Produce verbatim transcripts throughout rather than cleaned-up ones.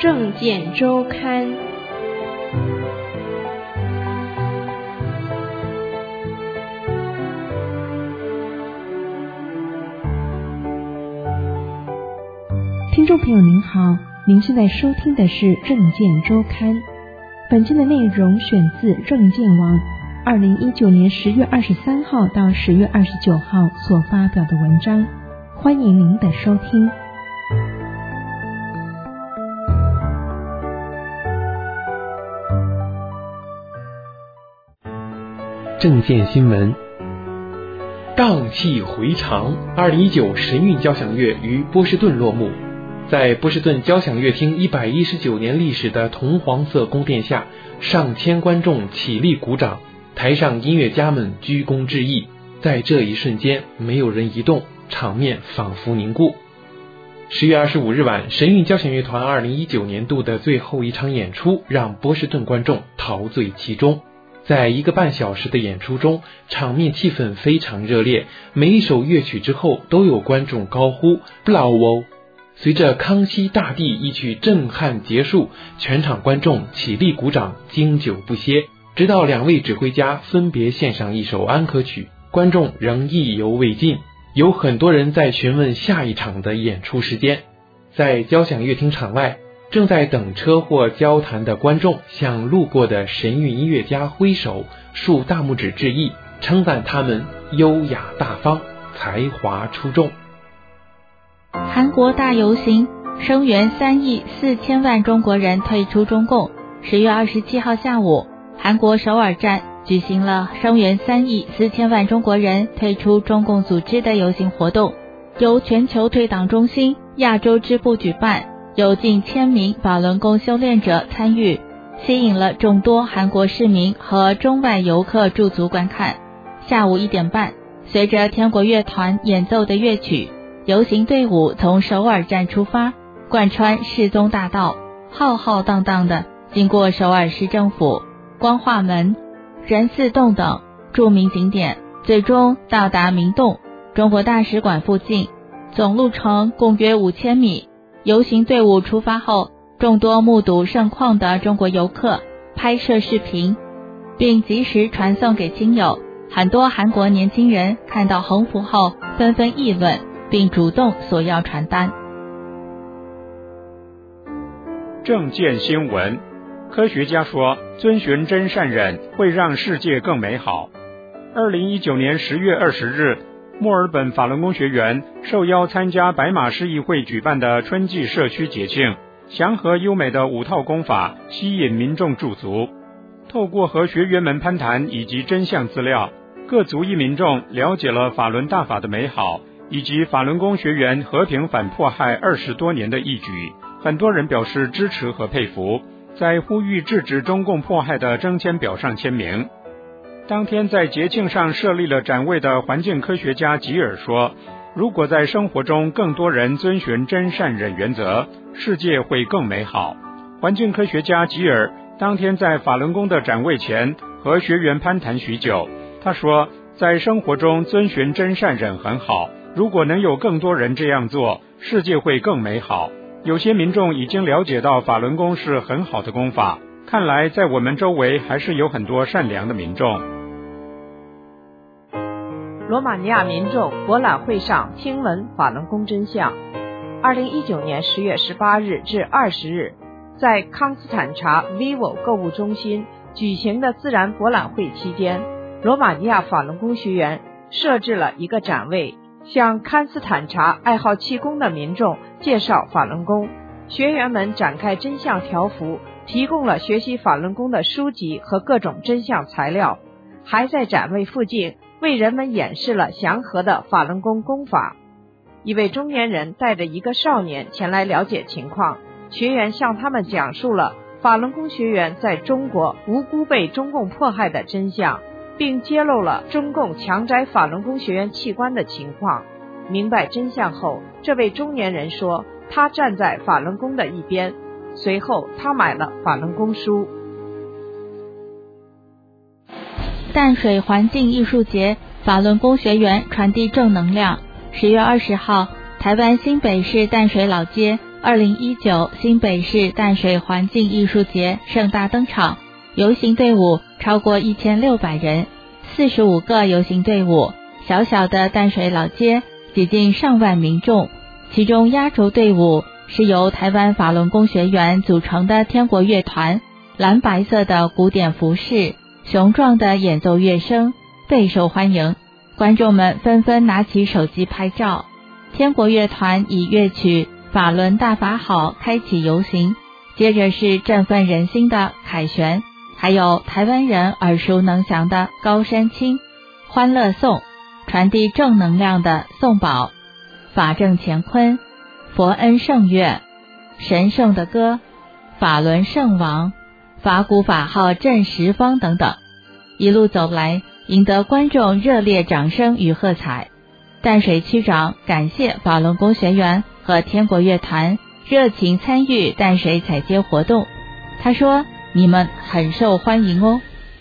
政见周刊。 听众朋友您好，您现在收听的是政见周刊。本期的内容选自政见网二零一九年十月二十三号到十月二十九号所发表的文章，欢迎您的收听。 政见新闻，荡气回肠。二零一九神韵交响乐于波士顿落幕。在波士顿交响乐厅一百一十九年历史的铜黄色宫殿下，上千观众起立鼓掌，台上音乐家们鞠躬致意。在这一瞬间，没有人移动，场面仿佛凝固。十月二十五日晚，神韵交响乐团二零一九年度的最后一场演出让波士顿观众陶醉其中。在一个半小时的演出中，场面气氛非常热烈，每一首乐曲之后都有观众高呼布劳哦。随着康熙大帝一曲震撼结束，全场观众起立鼓掌，经久不歇，直到两位指挥家分别献上一首安可曲，观众仍意犹未尽。有很多人在询问下一场的演出时间。在交响乐厅场外，正在等车或交谈的观众向路过的神韵音乐家挥手，竖大拇指致意，称赞他们优雅大方，才华出众。 韩国大游行，声援三亿四千万中国人退出中共。十月二十七号下午，韩国首尔站举行了声援三亿四千万中国人退出中共组织的游行活动，由全球退党中心亚洲支部举办，有近千名法轮功修炼者参与，吸引了众多韩国市民和中外游客驻足观看。下午一点半，随着天国乐团演奏的乐曲，游行队伍从首尔站出发，贯穿世宗大道，浩浩荡荡的经过首尔市政府、光化门、仁寺洞等著名景点，最终到达明洞中国大使馆附近，总路程共约五千米。游行队伍出发后，众多目睹盛况的中国游客拍摄视频，并及时传送给亲友。很多韩国年轻人看到横幅后纷纷议论，并主动索要传单。 政见新闻，科学家说，遵循真善忍会让世界更美好。二零一九年十月二十日，墨尔本法轮功学员受邀参加白马市议会举办的春季社区节庆，祥和优美的五套功法吸引民众驻足。透过和学员们攀谈以及真相资料，各族裔民众了解了法轮大法的美好，以及法轮功学员和平反迫害二十多年的义举。很多人表示支持和佩服，在呼吁制止中共迫害的征签表上签名。当天在节庆上设立了展位的环境科学家吉尔说，如果在生活中更多人遵循真善忍原则，世界会更美好。环境科学家吉尔当天在法轮功的展位前和学员攀谈许久，他说，在生活中遵循真善忍很好，如果能有更多人这样做，世界会更美好。有些民众已经了解到法轮功是很好的功法，看来在我们周围还是有很多善良的民众。 罗马尼亚民众博览会上听闻法轮功真相。二零一九年十月十八日至二十日，在康斯坦察 Vivo 购物中心举行的自然博览会期间，罗马尼亚法轮功学员设置了一个展位，向康斯坦察爱好气功的民众介绍法轮功。学员们展开真相条幅，提供了学习法轮功的书籍和各种真相材料，还在展位附近为人们演示了祥和的法轮功功法。一位中年人带着一个少年前来了解情况，学员向他们讲述了法轮功学员在中国无辜被中共迫害的真相，并揭露了中共强摘法轮功学员器官的情况。明白真相后，这位中年人说，他站在法轮功的一边，随后他买了法轮功书。 淡水环境艺术节，法轮功学员传递正能量。十月二十号，台湾新北市淡水老街二零一九新北市淡水环境艺术节盛大登场，游行队伍超过一千六百人，四十五个游行队伍，小小的淡水老街挤进上万民众。其中压轴队伍是由台湾法轮功学员组成的天国乐团，蓝白色的古典服饰，雄壮的演奏乐声，备受欢迎。观众们纷纷拿起手机拍照。天国乐团以乐曲法轮大法好开启游行，接着是振奋人心的凯旋，还有台湾人耳熟能详的高山青、欢乐颂，传递正能量的颂宝、法正乾坤、佛恩圣乐、神圣的歌、法轮圣王、法鼓法号震十方等等。一路走来，赢得观众热烈掌声与喝彩。淡水区长感谢法轮功学员和天国乐团热情参与淡水踩街活动，他说：“你们很受欢迎哦。”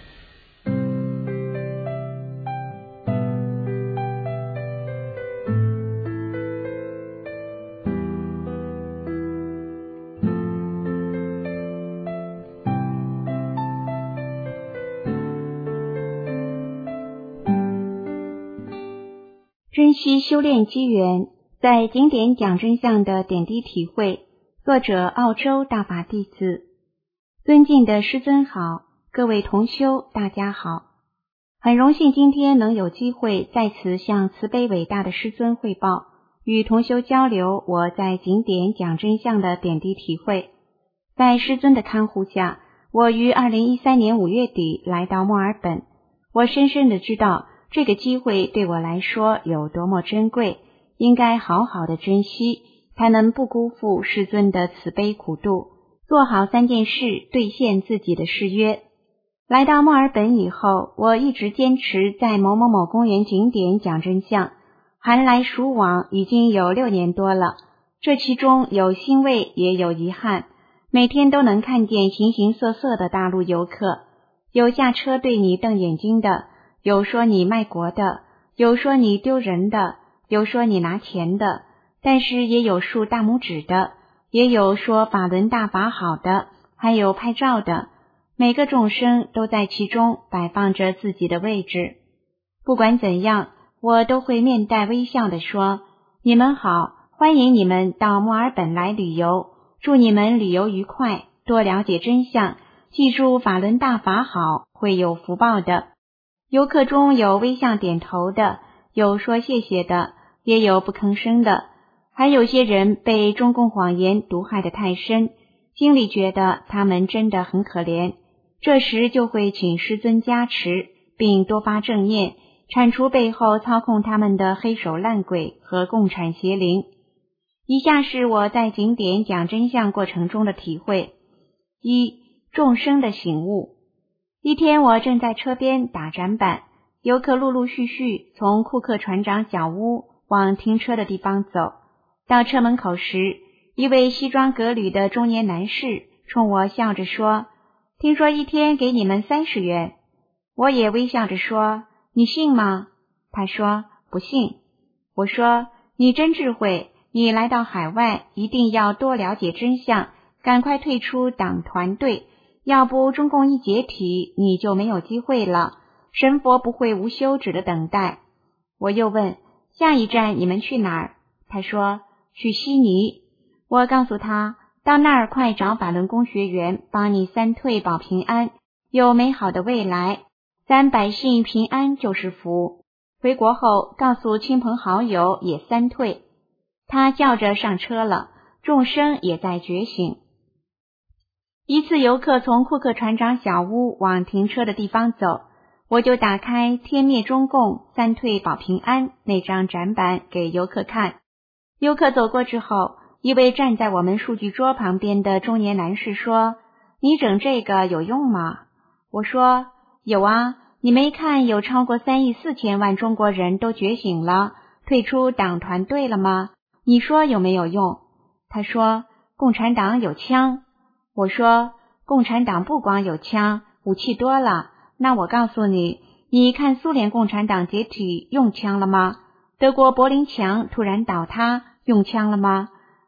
珍惜修炼机缘，在景点讲真相的点滴体会。作者澳洲大法弟子。尊敬的师尊好，各位同修大家好，很荣幸今天能有机会在此向慈悲伟大的师尊汇报，与同修交流我在景点讲真相的点滴体会。在师尊的看护下，我于二零一三年五月底来到墨尔本，我深深的知道这个机会对我来说有多么珍贵，应该好好的珍惜，才能不辜负师尊的慈悲苦度，做好三件事，兑现自己的誓约。来到墨尔本以后，我一直坚持在某某某公园景点讲真相，寒来暑往已经有六年多了，这其中有欣慰也有遗憾，每天都能看见形形色色的大陆游客，有下车对你瞪眼睛的，有说你卖国的，有说你丢人的，有说你拿钱的，但是也有竖大拇指的，也有说法轮大法好的，还有拍照的，每个众生都在其中摆放着自己的位置。不管怎样，我都会面带微笑地说：你们好，欢迎你们到墨尔本来旅游，祝你们旅游愉快，多了解真相，记住法轮大法好，会有福报的。游客中有微笑点头的，有说谢谢的，也有不吭声的，还有些人被中共谎言毒害得太深，心里觉得他们真的很可怜，这时就会请师尊加持，并多发正念，铲除背后操控他们的黑手烂鬼和共产邪灵。以下是我在景点讲真相过程中的体会。一、众生的醒悟。一天，我正在车边打展板，游客陆陆续续从库克船长小屋往停车的地方走。到车门口时，一位西装革履的中年男士冲我笑着说：听说一天给你们三十元。我也微笑着说：你信吗？他说：不信。我说：你真智慧，你来到海外一定要多了解真相，赶快退出党团队，要不中共一解体，你就没有机会了，神佛不会无休止的等待。我又问：下一站你们去哪儿？他说：去悉尼。我告诉他，到那儿快找法轮功学员帮你三退保平安，有美好的未来，咱百姓平安就是福。回国后告诉亲朋好友也三退。他笑着上车了，众生也在觉醒。一次游客从库克船长小屋往停车的地方走，我就打开天灭中共三退保平安那张展板给游客看。游客走过之后，一位站在我们数据桌旁边的中年男士说：你整这个有用吗？我说：有啊，你没看有超过三亿四千万中国人都觉醒了，退出党团队了吗？你说有没有用？他说：共产党有枪。我说：共产党不光有枪，武器多了。那我告诉你，你看苏联共产党解体用枪了吗？德国柏林墙突然倒塌用枪了吗？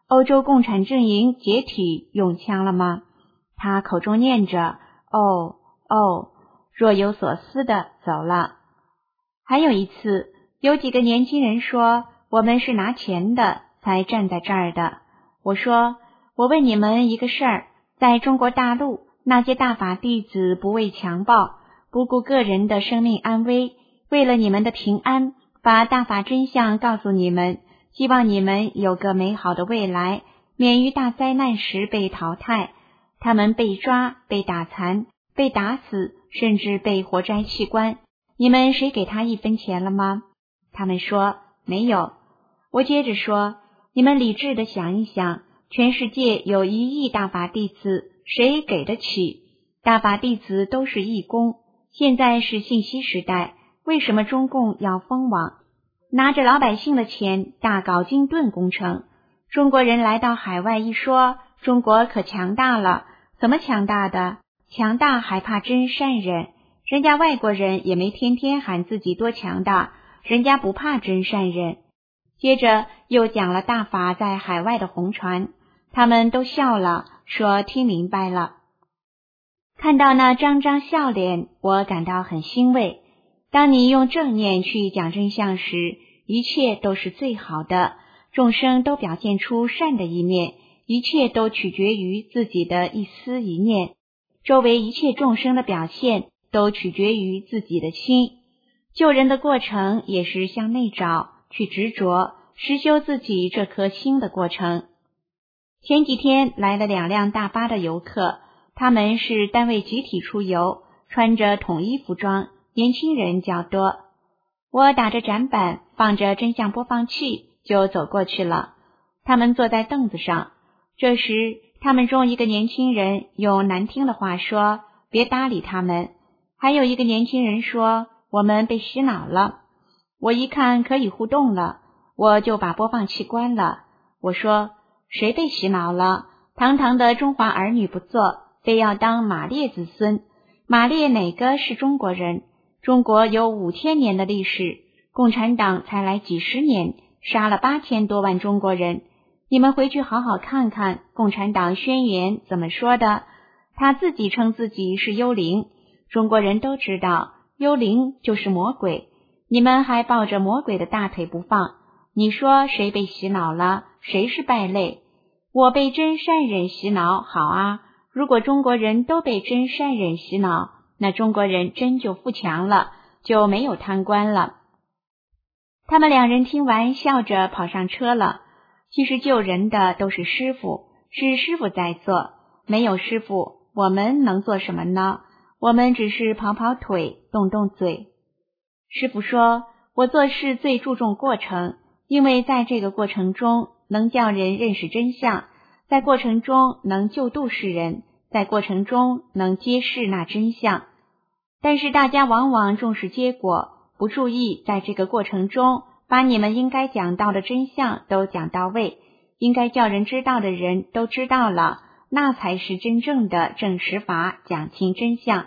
欧洲共产阵营解体用枪了吗？他口中念着哦哦，若有所思地走了。还有一次，有几个年轻人说我们是拿钱的才站在这儿的。我说，我问你们一个事儿，在中国大陆，那些大法弟子不畏强暴，不顾个人的生命安危，为了你们的平安，把大法真相告诉你们，希望你们有个美好的未来，免于大灾难时被淘汰。他们被抓、被打残、被打死，甚至被活摘器官，你们谁给他一分钱了吗？他们说没有。我接着说，你们理智地想一想，全世界有一亿大法弟子，谁给得起？大法弟子都是义工，现在是信息时代，为什么中共要封网，拿着老百姓的钱大搞金盾工程？中国人来到海外一说，中国可强大了，怎么强大的？强大还怕真善忍，人家外国人也没天天喊自己多强大，人家不怕真善忍。接着又讲了大法在海外的红传，他们都笑了，说听明白了。看到那张张笑脸，我感到很欣慰。当你用正念去讲真相时，一切都是最好的，众生都表现出善的一面，一切都取决于自己的一思一念，周围一切众生的表现都取决于自己的心。救人的过程也是向内找，去执着实修自己这颗心的过程。前几天来了两辆大巴的游客，他们是单位集体出游，穿着统一服装，年轻人较多。我打着展板，放着真相播放器，就走过去了。他们坐在凳子上，这时他们中一个年轻人用难听的话说，别搭理他们。还有一个年轻人说，我们被洗脑了。我一看可以互动了，我就把播放器关了。我说，谁被洗脑了？堂堂的中华儿女不做，非要当马列子孙。马列哪个是中国人？中国有五千年的历史，共产党才来几十年，杀了八千多万中国人。你们回去好好看看共产党宣言怎么说的。他自己称自己是幽灵，中国人都知道幽灵就是魔鬼，你们还抱着魔鬼的大腿不放。你说谁被洗脑了？谁是败类？我被真善忍洗脑，好啊，如果中国人都被真善忍洗脑，那中国人真就富强了，就没有贪官了。他们两人听完笑着跑上车了。其实救人的都是师傅，是师傅在做，没有师傅，我们能做什么呢？我们只是跑跑腿，动动嘴。师傅说，我做事最注重过程，因为在这个过程中能叫人认识真相，在过程中能救度世人，在过程中能揭示那真相。但是大家往往重视结果，不注意在这个过程中把你们应该讲到的真相都讲到位，应该叫人知道的人都知道了，那才是真正的证实法，讲清真相。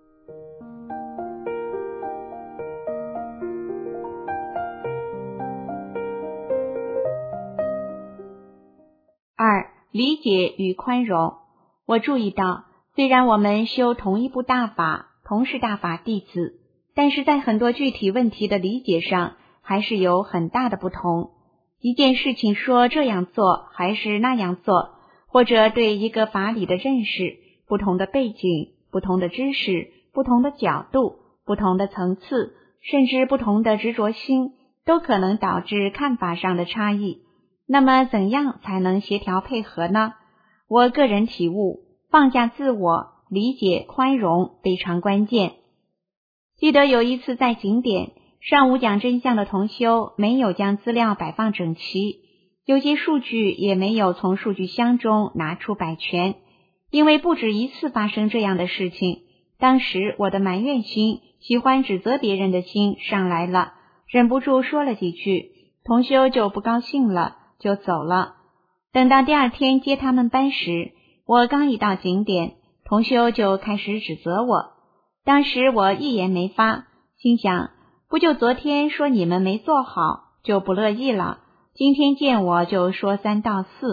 二、理解与宽容。我注意到，虽然我们修同一部大法，同是大法弟子，但是在很多具体问题的理解上还是有很大的不同。一件事情说这样做还是那样做，或者对一个法理的认识，不同的背景、不同的知识、不同的角度、不同的层次，甚至不同的执着心，都可能导致看法上的差异。那么怎样才能协调配合呢？我个人体悟，放下自我，理解宽容非常关键。记得有一次在景点，上午讲真相的同修没有将资料摆放整齐，有些数据也没有从数据箱中拿出摆全。因为不止一次发生这样的事情，当时我的埋怨心、喜欢指责别人的心上来了，忍不住说了几句，同修就不高兴了，就走了。等到第二天接他们班时，我刚一到景点，同修就开始指责我。当时我一言没发，心想，不就昨天说你们没做好，就不乐意了，今天见我就说三道四，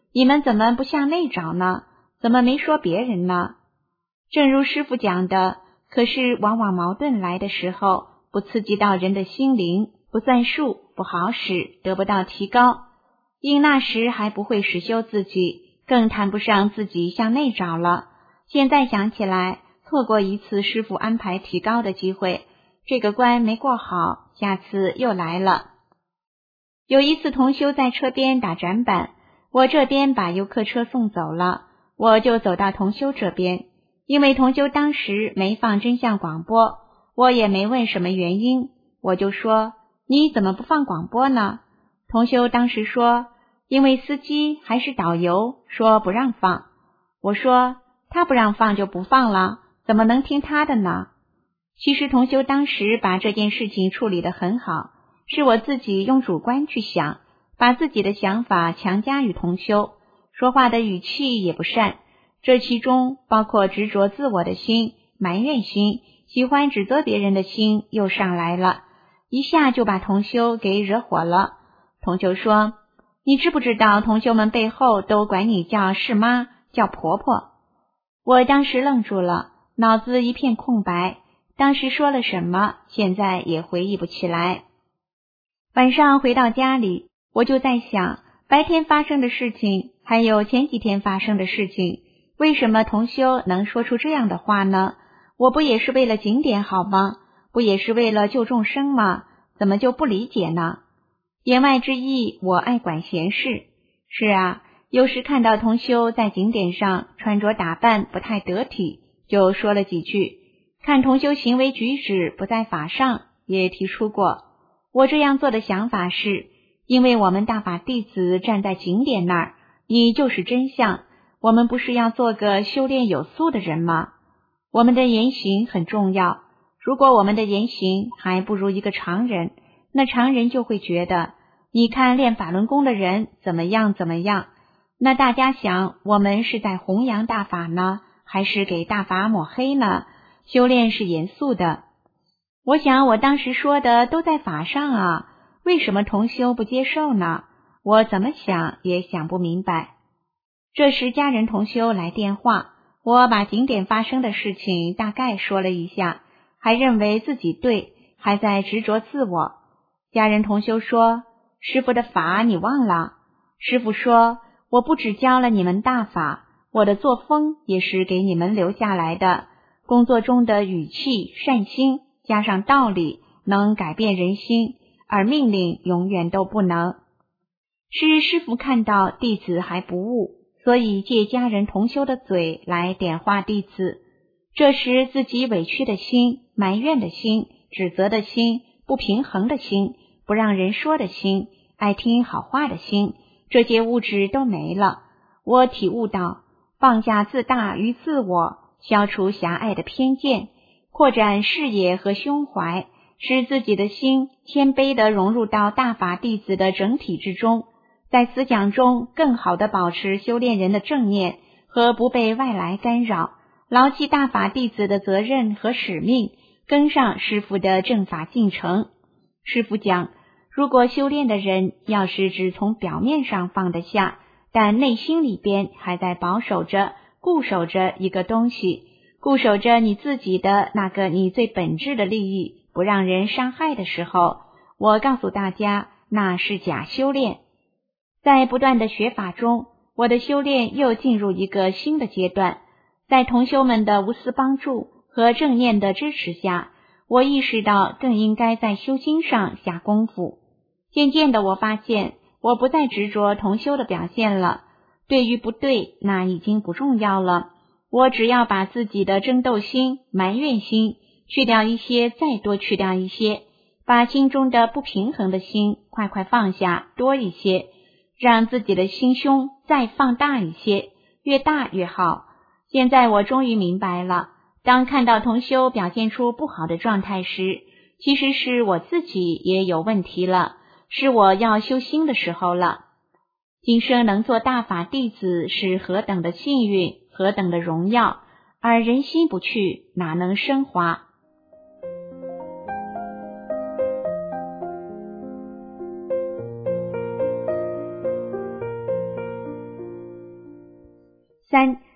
你们怎么不向内找呢？怎么没说别人呢？正如师父讲的，可是往往矛盾来的时候，不刺激到人的心灵，不算数，不好使，得不到提高，因那时还不会实修自己，更谈不上自己向内找了。现在想起来，错过一次师父安排提高的机会，这个关没过好，下次又来了。有一次同修在车边打转板，我这边把游客车送走了，我就走到同修这边，因为同修当时没放真相广播，我也没问什么原因，我就说你怎么不放广播呢？同修当时说因为司机还是导游说不让放。我说他不让放就不放了，怎么能听他的呢？其实同修当时把这件事情处理得很好，是我自己用主观去想，把自己的想法强加于同修，说话的语气也不善，这其中包括执着自我的心、埋怨心、喜欢指责别人的心又上来了，一下就把同修给惹火了。同修说，你知不知道同修们背后都管你叫是妈，叫婆婆？我当时愣住了，脑子一片空白，当时说了什么，现在也回忆不起来。晚上回到家里，我就在想，白天发生的事情，还有前几天发生的事情，为什么同修能说出这样的话呢？我不也是为了景点好吗？不也是为了救众生吗？怎么就不理解呢？言外之意，我爱管闲事。是啊，有时看到同修在景点上穿着打扮不太得体，就说了几句，看同修行为举止不在法上，也提出过。我这样做的想法是，因为我们大法弟子站在景点那儿，你就是真相，我们不是要做个修炼有素的人吗？我们的言行很重要，如果我们的言行还不如一个常人，那常人就会觉得，你看练法轮功的人怎么样怎么样，那大家想，我们是在弘扬大法呢，还是给大法抹黑呢？修炼是严肃的。我想我当时说的都在法上啊，为什么同修不接受呢？我怎么想也想不明白。这时家人同修来电话，我把景点发生的事情大概说了一下，还认为自己对，还在执着自我。家人同修说，师父的法你忘了？师父说，我不只教了你们大法，我的作风也是给你们留下来的，工作中的语气、善心加上道理，能改变人心，而命令永远都不能。是师父看到弟子还不悟，所以借家人同修的嘴来点化弟子。这时自己委屈的心、埋怨的心、指责的心、不平衡的心、不让人说的心、爱听好话的心，这些物质都没了。我体悟到，放下自大与自我，消除狭隘的偏见，扩展视野和胸怀，使自己的心谦卑地融入到大法弟子的整体之中，在思想中更好地保持修炼人的正念和不被外来干扰，牢记大法弟子的责任和使命，跟上师父的正法进程。师父讲，如果修炼的人要是只从表面上放得下，但内心里边还在保守着、固守着一个东西，固守着你自己的那个你最本质的利益，不让人伤害的时候，我告诉大家，那是假修炼。在不断的学法中，我的修炼又进入一个新的阶段，在同修们的无私帮助和正念的支持下，我意识到更应该在修心上下功夫。渐渐的我发现，我不再执着同修的表现了，对与不对，那已经不重要了。我只要把自己的争斗心、埋怨心去掉一些，再多去掉一些，把心中的不平衡的心快快放下，多一些，让自己的心胸再放大一些，越大越好。现在我终于明白了，当看到同修表现出不好的状态时，其实是我自己也有问题了，是我要修心的时候了。今生能做大法弟子是何等的幸运，何等的荣耀，而人心不去，哪能升华？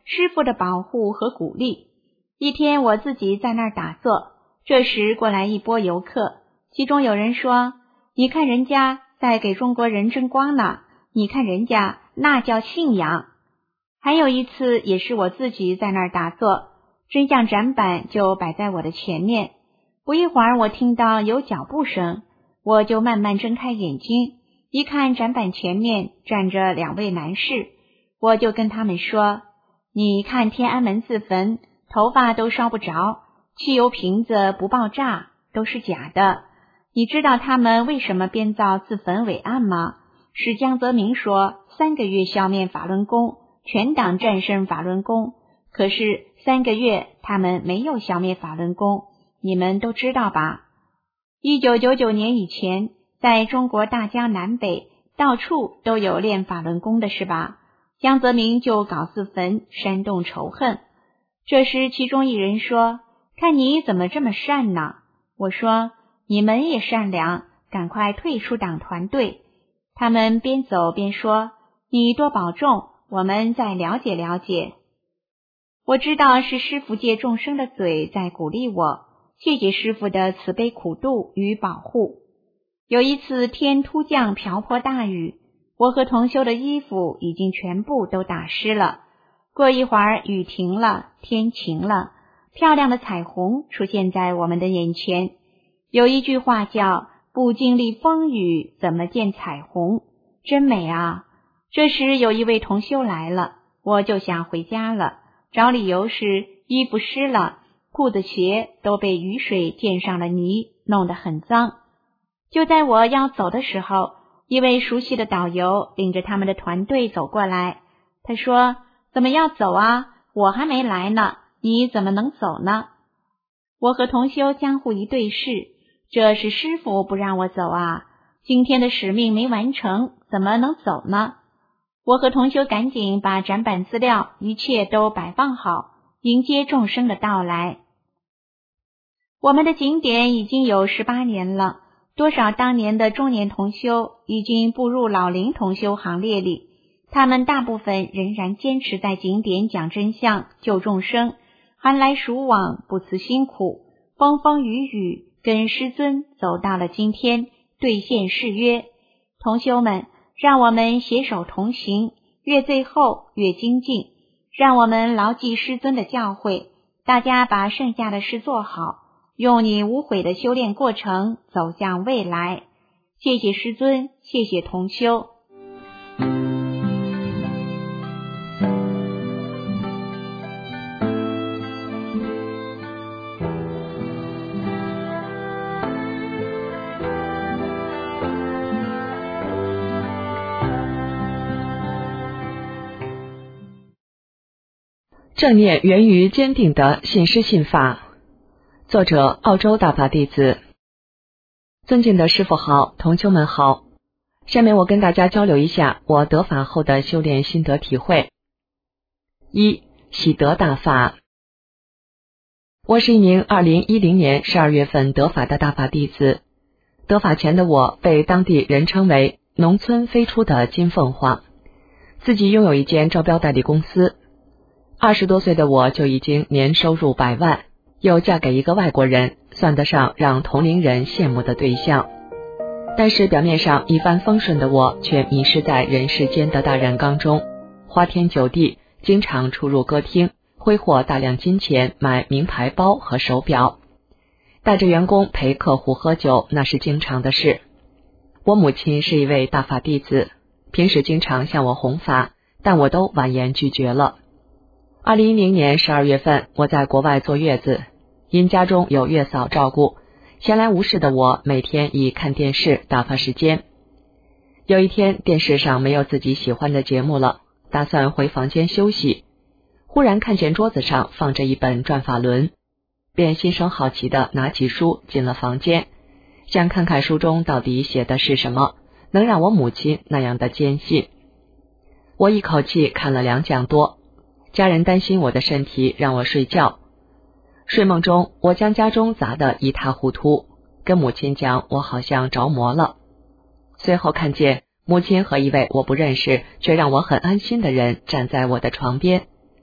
师父的保护和鼓励。一天我自己在那儿打坐，这时过来一波游客，其中有人说，你看人家在给中国人争光呢，你看人家那叫信仰。还有一次也是我自己在那儿打坐，真相展板就摆在我的前面，不一会儿我听到有脚步声，我就慢慢睁开眼睛，一看展板前面站着两位男士，我就跟他们说，你看天安门自焚，头发都烧不着，汽油瓶子不爆炸，都是假的。你知道他们为什么编造自焚伪案吗？是江泽民说三个月消灭法轮功，全党战胜法轮功，可是三个月他们没有消灭法轮功，你们都知道吧？一九九九年以前，在中国大江南北到处都有练法轮功的是吧？江泽民就搞自焚，煽动仇恨。这时其中一人说，看你怎么这么善呢？我说，你们也善良，赶快退出党团队。他们边走边说，你多保重，我们再了解了解。我知道是师父借众生的嘴在鼓励我，谢谢师父的慈悲苦度与保护。有一次天突降瓢泼大雨，我和同修的衣服已经全部都打湿了。过一会儿雨停了，天晴了，漂亮的彩虹出现在我们的眼前。有一句话叫不经历风雨怎么见彩虹，真美啊。这时有一位同修来了，我就想回家了，找理由是衣服湿了，裤子鞋都被雨水溅上了泥，弄得很脏。就在我要走的时候，一位熟悉的导游领着他们的团队走过来，他说，怎么要走啊？我还没来呢，你怎么能走呢？我和同修相互一对视，这是师父不让我走啊，今天的使命没完成，怎么能走呢？我和同修赶紧把展板资料一切都摆放好，迎接众生的到来。我们的景点已经有十八年了，多少当年的中年同修已经步入老龄同修行列里，他们大部分仍然坚持在景点讲真相救众生，寒来暑往不辞辛苦，风风雨雨跟师尊走到了今天，兑现誓约。同修们，让我们携手同行，越最后越精进，让我们牢记师尊的教诲，大家把剩下的事做好，用你无悔的修炼过程走向未来。谢谢师尊，谢谢同修。 正念源于坚定的信师信法。作者澳洲大法弟子。尊敬的师父好，同修们好。下面我跟大家交流一下我得法后的修炼心得体会。一、喜得大法。我是一名二零一零年十二月份得法的大法弟子。得法前的我被当地人称为农村飞出的金凤凰，自己拥有一间招标代理公司。二十多岁的我就已经年收入百万，又嫁给一个外国人，算得上让同龄人羡慕的对象。但是表面上一帆风顺的我，却迷失在人世间的大染缸中，花天酒地，经常出入歌厅，挥霍大量金钱买名牌包和手表，带着员工陪客户喝酒，那是经常的事。我母亲是一位大法弟子，平时经常向我弘法，但我都婉言拒绝了。二零一零年十二月份，我在国外坐月子，因家中有月嫂照顾，闲来无事的我每天以看电视打发时间。有一天电视上没有自己喜欢的节目了，打算回房间休息，忽然看见桌子上放着一本转法轮，便心生好奇的拿起书进了房间，想看看书中到底写的是什么，能让我母亲那样的坚信。我一口气看了两讲多，家人担心我的身体，让我睡觉。睡梦中，我将家中砸得一塌糊涂，跟母亲讲我好像着魔了。随后看见母亲和一位我不认识却让我很安心的人站在我的床边。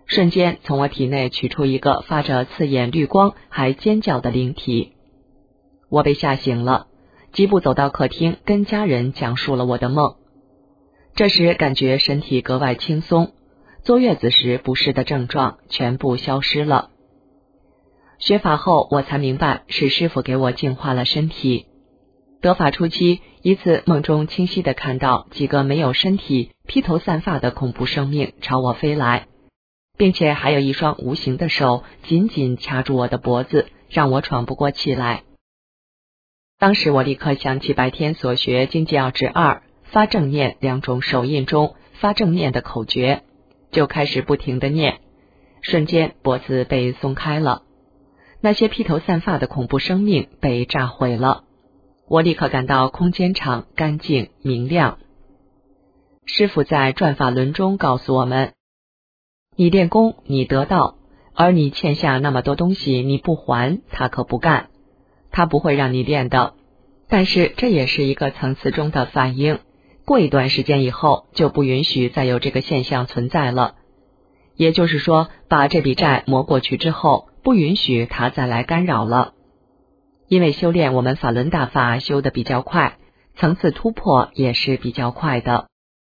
瞬间从我体内取出一个发着刺眼绿光还尖叫的灵体。我被吓醒了，疾步走到客厅，跟家人讲述了我的梦。这时感觉身体格外轻松，坐月子时不适的症状全部消失了。学法后我才明白是师父给我净化了身体。得法初期，一次梦中清晰地看到几个没有身体、披头散发的恐怖生命朝我飞来，并且还有一双无形的手紧紧掐住我的脖子，让我喘不过气来。当时我立刻想起白天所学经济要旨二发正念两种手印中发正念的口诀，就开始不停地念，瞬间脖子被松开了，那些披头散发的恐怖生命被炸毁了。我立刻感到空间场干净明亮。师父在转法轮中告诉我们，你练功你得道，而你欠下那么多东西你不还，他可不干，他不会让你练的。但是这也是一个层次中的反应，过一段时间以后就不允许再有这个现象存在了。也就是说，把这笔债磨过去之后，不允许他再来干扰了。因为修炼我们法轮大法修得比较快，层次突破也是比较快的。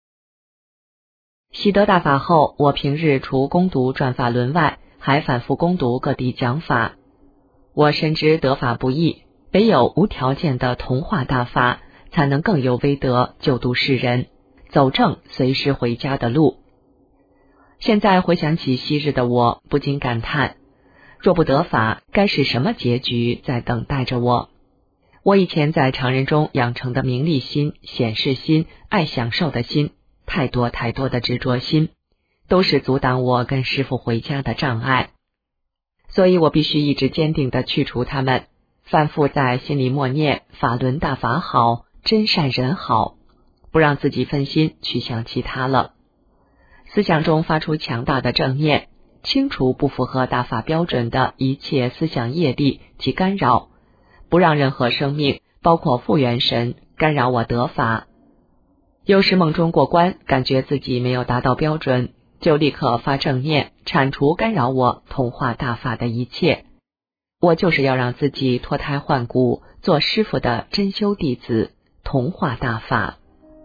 习得大法后，我平日除攻读转法轮外，还反复攻读各地讲法。我深知得法不易，唯有无条件的同化大法，才能更有威德救度世人，走正随时回家的路。现在回想起昔日的我，不禁感叹，若不得法，该是什么结局在等待着我？我以前在常人中养成的名利心、显示心、爱享受的心，太多太多的执着心，都是阻挡我跟师父回家的障碍。所以我必须意志坚定地去除它们，反复在心里默念法轮大法好，真善人好，不让自己分心去想其他了。思想中发出强大的正念，清除不符合大法标准的一切思想业力及干扰，不让任何生命，包括复原神，干扰我得法。有时梦中过关，感觉自己没有达到标准，就立刻发正念，铲除干扰我同化大法的一切。我就是要让自己脱胎换骨，做师父的真修弟子，同化大法。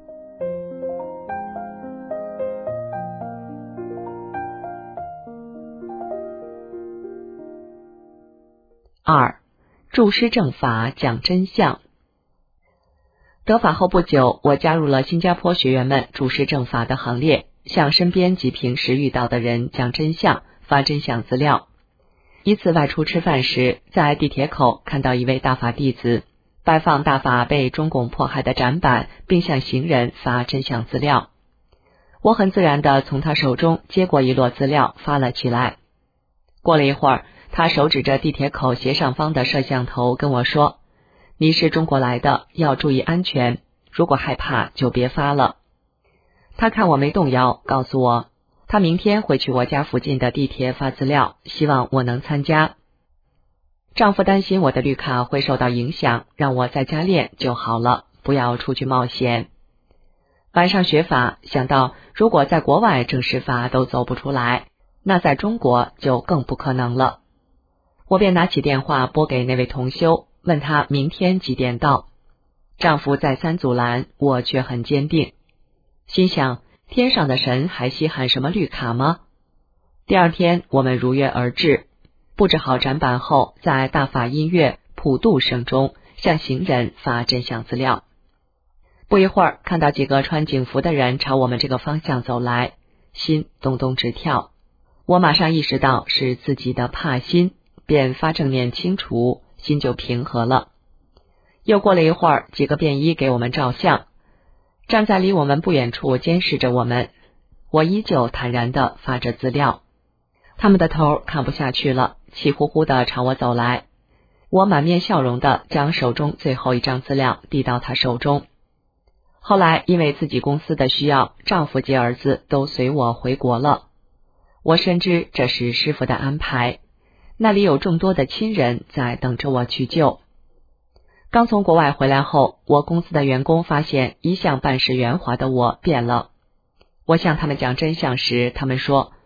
二、注师正法讲真相。得法后不久，我加入了新加坡学员们注师正法的行列，向身边及平时遇到的人讲真相，发真相资料。一次外出吃饭时，在地铁口看到一位大法弟子摆放大法被中共迫害的展板，并向行人发真相资料。我很自然地从他手中接过一摞资料发了起来。过了一会儿，他手指着地铁口斜上方的摄像头跟我说，你是中国来的，要注意安全，如果害怕就别发了。他看我没动摇，告诉我他明天会去我家附近的地铁发资料，希望我能参加。丈夫担心我的绿卡会受到影响，让我在家练就好了，不要出去冒险。晚上学法，想到如果在国外正式法都走不出来，那在中国就更不可能了。我便拿起电话拨给那位同修，问他明天几点到。丈夫再三阻拦，我却很坚定，心想天上的神还稀罕什么绿卡吗？第二天我们如约而至，布置好展板后，在大法音乐普度声中向行人发真相资料。不一会儿，看到几个穿警服的人朝我们这个方向走来，心咚咚直跳。我马上意识到是自己的怕心，便发正念清除，心就平和了。又过了一会儿，几个便衣给我们照相，站在离我们不远处监视着我们。我依旧坦然地发着资料，他们的头看不下去了，气呼呼地朝我走来。我满面笑容地将手中最后一张资料递到他手中。后来因为自己公司的需要，丈夫及儿子都随我回国了。我深知这是师父的安排，那里有众多的亲人在等着我去救。刚从国外回来后，我公司的员工发现一向办事圆滑的我变了。我向他们讲真相时，他们说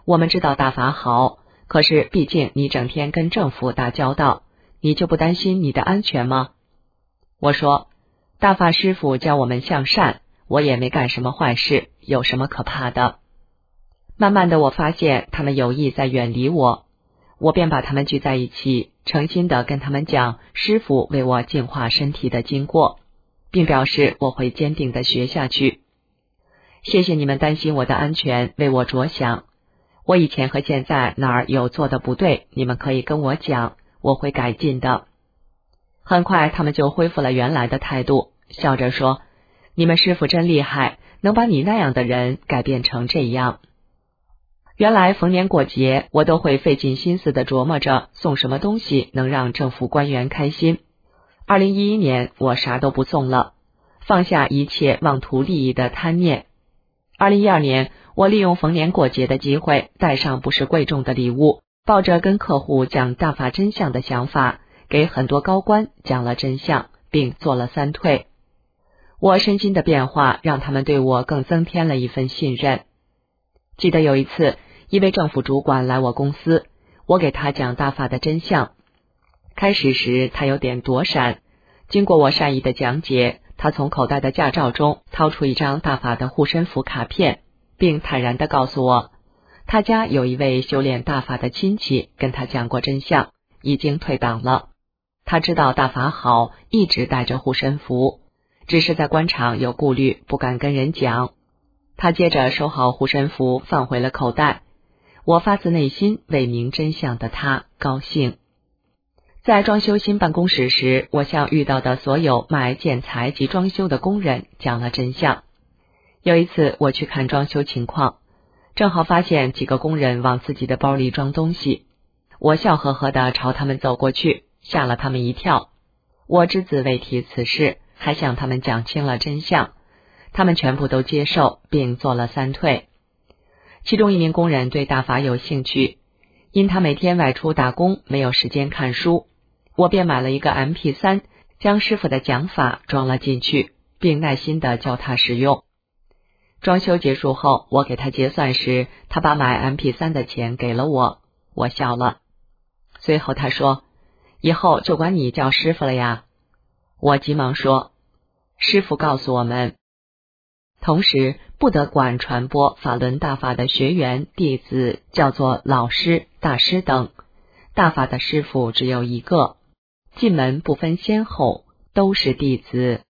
我们知道大法好，可是毕竟你整天跟政府打交道，你就不担心你的安全吗？我说，大法师父教我们向善，我也没干什么坏事，有什么可怕的？慢慢的我发现他们有意在远离我，我便把他们聚在一起，诚心的跟他们讲师父为我净化身体的经过，并表示我会坚定的学下去。谢谢你们担心我的安全，为我着想。我以前和现在哪儿有做的不对，你们可以跟我讲，我会改进的。很快他们就恢复了原来的态度，笑着说，你们师父真厉害，能把你那样的人改变成这样。原来逢年过节我都会费尽心思的琢磨着送什么东西能让政府官员开心。二零一一年我啥都不送了，放下一切妄图利益的贪念。二零一二年我利用逢年过节的机会，带上不是贵重的礼物，抱着跟客户讲大法真相的想法，给很多高官讲了真相，并做了三退。我身心的变化让他们对我更增添了一份信任。记得有一次，一位政府主管来我公司，我给他讲大法的真相。开始时他有点躲闪，经过我善意的讲解，他从口袋的驾照中掏出一张大法的护身符卡片，并坦然地告诉我，他家有一位修炼大法的亲戚跟他讲过真相，已经退党了。他知道大法好，一直带着护身符，只是在官场有顾虑，不敢跟人讲。他接着收好护身符，放回了口袋。我发自内心为明真相的他高兴。在装修新办公室时，我向遇到的所有卖建材及装修的工人讲了真相。有一次我去看装修情况，正好发现几个工人往自己的包里装东西，我笑呵呵地朝他们走过去，吓了他们一跳。我只字未提此事，还向他们讲清了真相，他们全部都接受，并做了三退。其中一名工人对大法有兴趣，因他每天外出打工，没有时间看书，我便买了一个 M P 三， 将师傅的讲法装了进去，并耐心地教他使用。装修结束后，我给他结算时，他把买 M P 三 的钱给了我，我笑了。随后他说，以后就管你叫师傅了呀。我急忙说，师傅告诉我们，同时不得管传播法轮大法的学员弟子叫做老师、大师等，大法的师傅只有一个，进门不分先后，都是弟子。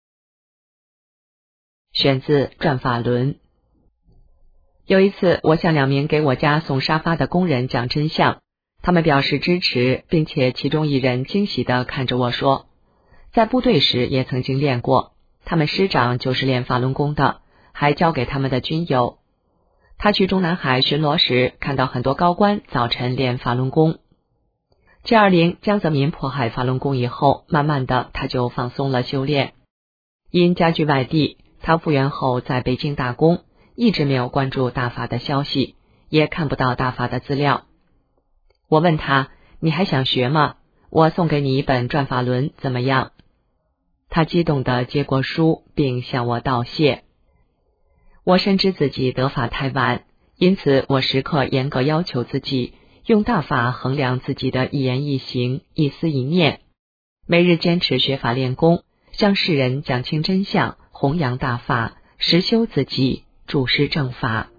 选自转法轮。有一次我向两名给我家送沙发的工人讲真相，他们表示支持，并且其中一人惊喜地看着我说，在部队时也曾经练过，他们师长就是练法轮功的，还教给他们的军友。他去中南海巡逻时，看到很多高官早晨练法轮功。G 二零 江泽民迫害法轮功以后，慢慢的他就放松了修炼。因家居外地，他复员后在北京打工，一直没有关注大法的消息，也看不到大法的资料。我问他，你还想学吗？我送给你一本转法轮怎么样？他激动地接过书，并向我道谢。我深知自己得法太晚，因此我时刻严格要求自己，用大法衡量自己的一言一行、一思一念，每日坚持学法练功，向世人讲清真相，弘扬大法，实修自己，注师正法。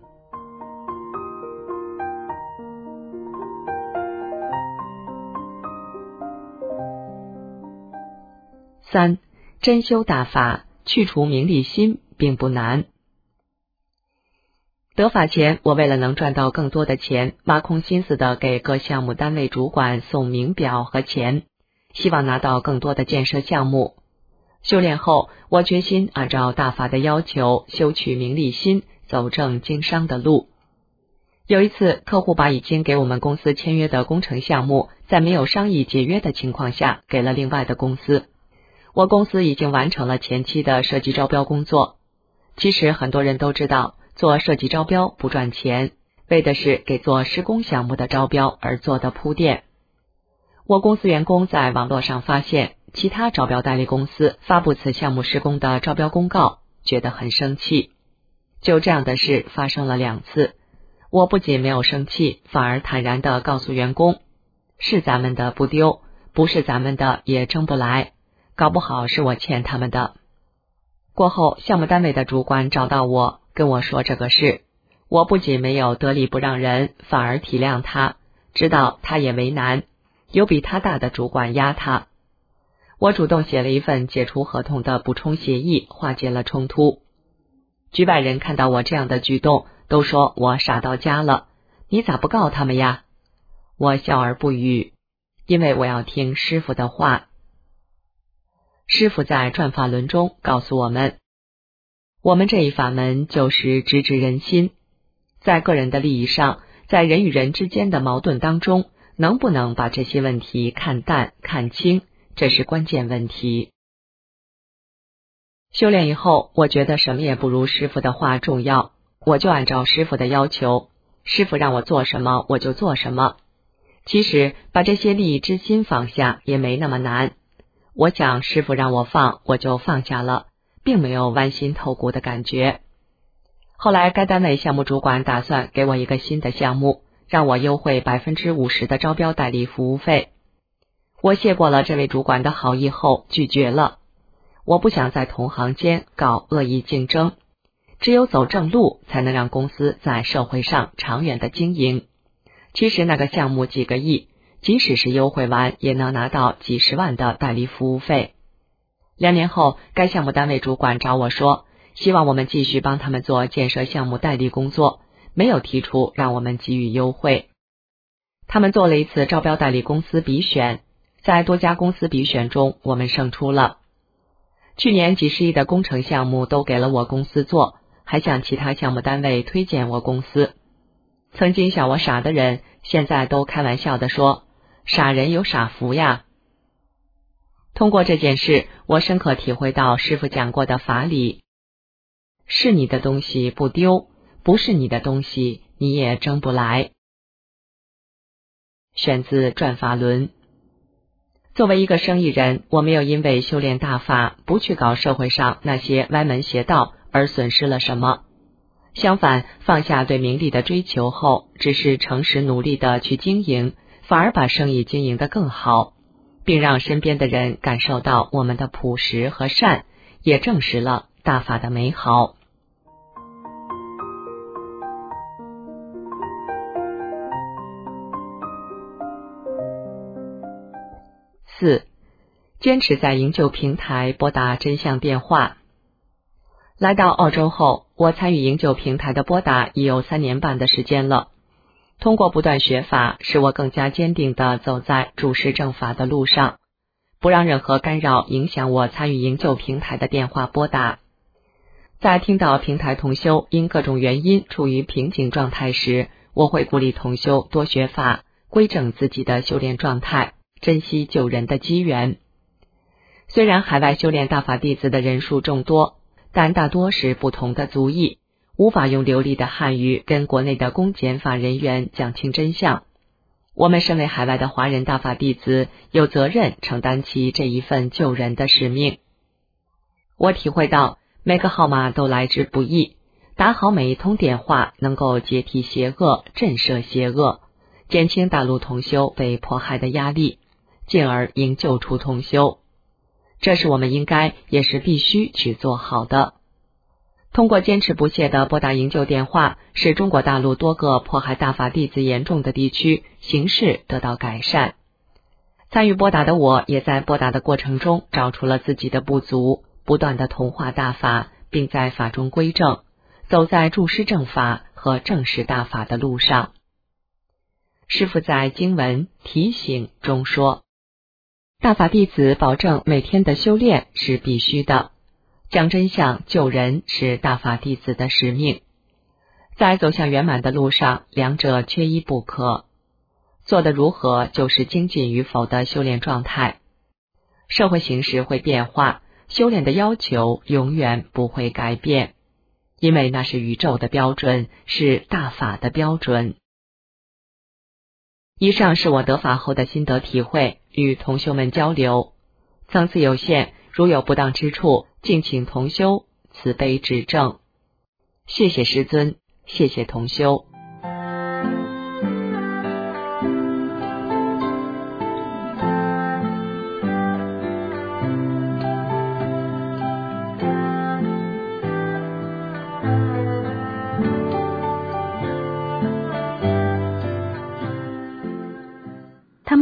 三、真修大法，去除名利心并不难。得法前，我为了能赚到更多的钱，挖空心思的给各项目单位主管送名表和钱，希望拿到更多的建设项目。修炼后，我决心按照大法的要求，修取名利心，走正经商的路。有一次，客户把已经给我们公司签约的工程项目，在没有商议解约的情况下，给了另外的公司。我公司已经完成了前期的设计招标工作。其实很多人都知道，做设计招标不赚钱，为的是给做施工项目的招标而做的铺垫。我公司员工在网络上发现其他招标代理公司发布此项目施工的招标公告，觉得很生气。就这样的事发生了两次， 我不仅没有生气，反而坦然地告诉员工，是咱们的不丢，不是咱们的也争不来，搞不好是我欠他们的。过后，项目单位的主管找到我，跟我说这个事，我不仅没有得理不让人，反而体谅他，知道他也为难，有比他大的主管压他。我主动写了一份解除合同的补充协议，化解了冲突。局外人看到我这样的举动，都说我傻到家了，你咋不告他们呀？我笑而不语，因为我要听师父的话。师父在转法轮中告诉我们，我们这一法门就是直指人心，在个人的利益上，在人与人之间的矛盾当中，能不能把这些问题看淡看清，这是关键问题。修炼以后，我觉得什么也不如师父的话重要，我就按照师父的要求，师父让我做什么我就做什么。其实把这些利益之心放下也没那么难，我想师父让我放，我就放下了，并没有剜心透骨的感觉。后来该单位项目主管打算给我一个新的项目，让我优惠 百分之五十 的招标代理服务费。我谢过了这位主管的好意后拒绝了，我不想在同行间搞恶意竞争，只有走正路才能让公司在社会上长远的经营。其实那个项目几个亿，即使是优惠完也能拿到几十万的代理服务费。两年后，该项目单位主管找我说，希望我们继续帮他们做建设项目代理工作，没有提出让我们给予优惠。他们做了一次招标代理公司比选，在多家公司比选中，我们胜出了。去年几十亿的工程项目都给了我公司做，还向其他项目单位推荐我公司。曾经笑我傻的人，现在都开玩笑地说，傻人有傻福呀。通过这件事，我深刻体会到师父讲过的法理，是你的东西不丢，不是你的东西你也争不来。选自转法轮。作为一个生意人，我没有因为修炼大法，不去搞社会上那些歪门邪道而损失了什么。相反，放下对名利的追求后，只是诚实努力的去经营，反而把生意经营得更好，并让身边的人感受到我们的朴实和善，也证实了大法的美好。四、坚持在营救平台拨打真相电话。来到澳洲后，我参与营救平台的拨打已有三年半的时间了。通过不断学法，使我更加坚定地走在注释正法的路上，不让任何干扰影响我参与营救平台的电话拨打。在听到平台同修因各种原因处于瓶颈状态时，我会鼓励同修多学法，规正自己的修炼状态，珍惜救人的机缘。虽然海外修炼大法弟子的人数众多，但大多是不同的族裔，无法用流利的汉语跟国内的公检法人员讲清真相。我们身为海外的华人大法弟子，有责任承担起这一份救人的使命。我体会到每个号码都来之不易，打好每一通电话能够解体邪恶，震慑邪恶，减轻大陆同修被迫害的压力，进而营救出同修。这是我们应该也是必须去做好的。通过坚持不懈的拨打营救电话，使中国大陆多个迫害大法弟子严重的地区形势得到改善。参与拨打的我也在拨打的过程中找出了自己的不足，不断的同化大法，并在法中归正，走在注释正法和正视大法的路上。师父在经文提醒中说，大法弟子保证每天的修炼是必须的，讲真相救人是大法弟子的使命。在走向圆满的路上，两者缺一不可。做得如何，就是精进与否的修炼状态。社会形势会变化，修炼的要求永远不会改变，因为那是宇宙的标准，是大法的标准。以上是我得法后的心得体会，与同修们交流。层次有限，如有不当之处，敬请同修慈悲指正。谢谢师尊，谢谢同修。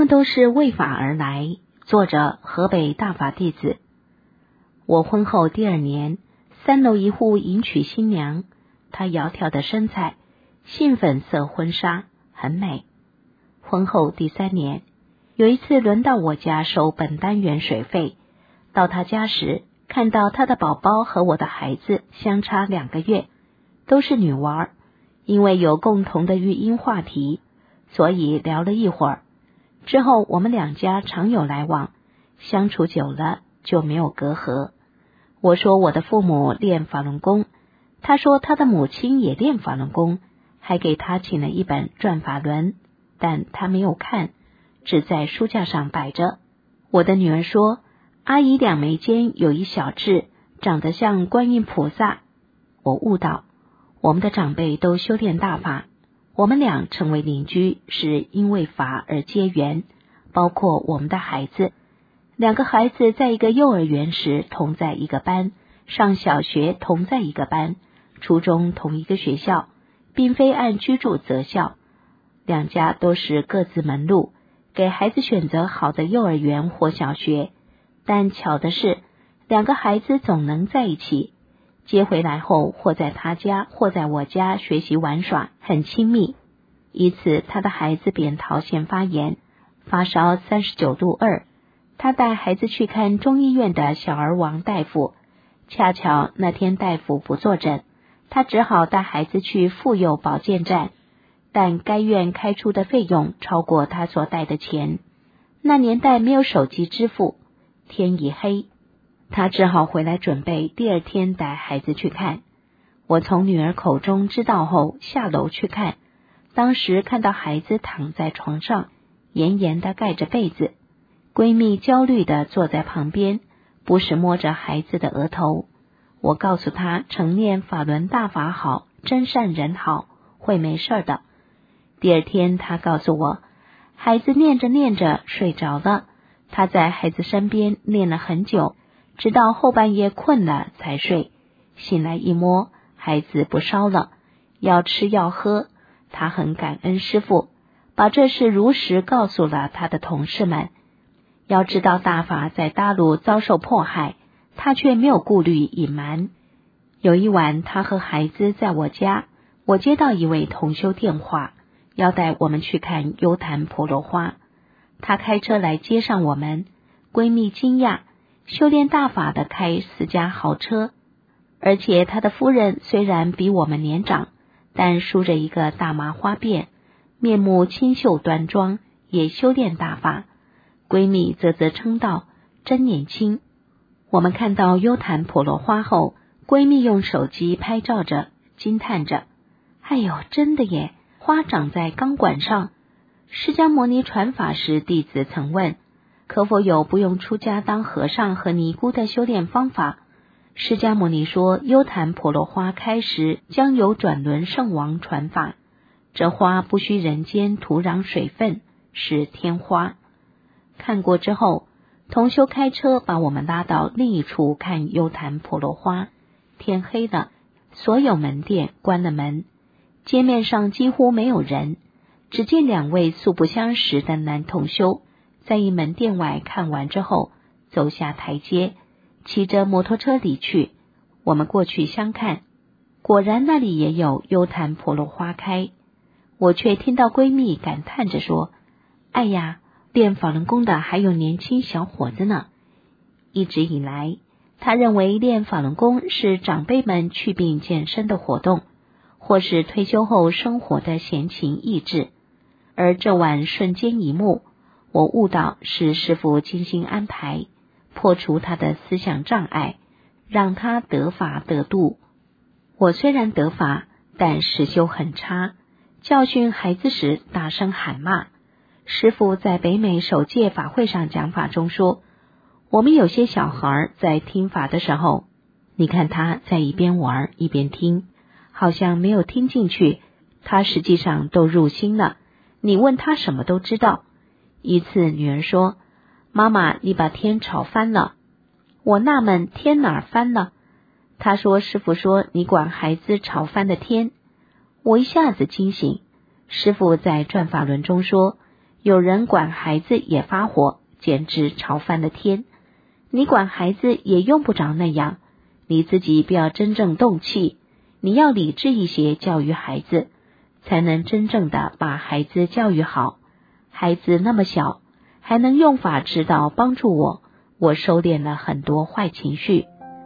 们都是为法而来。作者河北大法弟子。我婚后第二年，三楼一户迎娶新娘，她窈窕的身材，杏粉色婚纱，很美。婚后第三年，有一次轮到我家收本单元水费，到她家时，看到她的宝宝和我的孩子相差两个月，都是女娃，因为有共同的育婴话题，所以聊了一会儿。之后我们两家常有来往，相处久了就没有隔阂。我说我的父母练法轮功，他说他的母亲也练法轮功，还给他请了一本《转法轮》，但他没有看，只在书架上摆着。我的女儿说，阿姨两眉间有一小痣，长得像观音菩萨。我悟道，我们的长辈都修炼大法，我们俩成为邻居是因为法而结缘，包括我们的孩子。两个孩子在一个幼儿园时同在一个班，上小学同在一个班，初中同一个学校，并非按居住择校。两家都是各自门路，给孩子选择好的幼儿园或小学，但巧的是，两个孩子总能在一起，接回来后或在他家或在我家学习玩耍，很亲密。一次他的孩子扁桃腺发炎，发烧三十九度二，他带孩子去看中医院的小儿王大夫，恰巧那天大夫不坐诊，他只好带孩子去妇幼保健站，但该院开出的费用超过他所带的钱。那年代没有手机支付，天已黑，他只好回来准备第二天带孩子去看。我从女儿口中知道后下楼去看，当时看到孩子躺在床上，严严地盖着被子，闺蜜焦虑地坐在旁边，不时摸着孩子的额头。我告诉她，成念法轮大法好，真善人好，会没事的。第二天她告诉我，孩子念着念着睡着了，她在孩子身边念了很久，直到后半夜困了才睡。醒来一摸，孩子不烧了，要吃要喝。她很感恩师父，把这事如实告诉了她的同事们。要知道大法在大陆遭受迫害，他却没有顾虑隐瞒。有一晚他和孩子在我家，我接到一位同修电话，要带我们去看优昙婆罗花。他开车来接上我们，闺蜜惊讶，修炼大法的开私家豪车，而且他的夫人虽然比我们年长，但梳着一个大麻花辫，面目清秀端庄，也修炼大法。闺蜜啧啧称道，真年轻。我们看到优昙婆罗花后，闺蜜用手机拍照着，惊叹着，哎呦，真的耶，花长在钢管上。释迦牟尼传法时，弟子曾问，可否有不用出家当和尚和尼姑的修炼方法？释迦牟尼说，优昙婆罗花开时将有转轮圣王传法，这花不需人间土壤水分，是天花。看过之后，同修开车把我们拉到另一处看优昙婆罗花。天黑了，所有门店关了门，街面上几乎没有人，只见两位素不相识的男同修在一门店外看完之后，走下台阶，骑着摩托车离去。我们过去相看，果然那里也有优昙婆罗花开。我却听到闺蜜感叹着说，哎呀，练法轮功的还有年轻小伙子呢。一直以来，他认为练法轮功是长辈们祛病健身的活动，或是退休后生活的闲情逸致。而这晚瞬间一幕，我悟到是师父精心安排，破除他的思想障碍，让他得法得度。我虽然得法，但实修很差，教训孩子时大声喊骂。师父在北美首届法会上讲法中说，我们有些小孩在听法的时候，你看他在一边玩一边听，好像没有听进去，他实际上都入心了，你问他什么都知道。一次女儿说，妈妈，你把天吵翻了。我纳闷，天哪儿翻了？他说，师父说你管孩子吵翻的天。我一下子惊醒，师父在转法轮中说， 有人管孩子也发火，简直吵翻了天。你管孩子也用不着那样，你自己不要真正动气，你要理智一些教育孩子，才能真正的把孩子教育好。孩子那么小，还能用法指导帮助我，我收敛了很多坏情绪。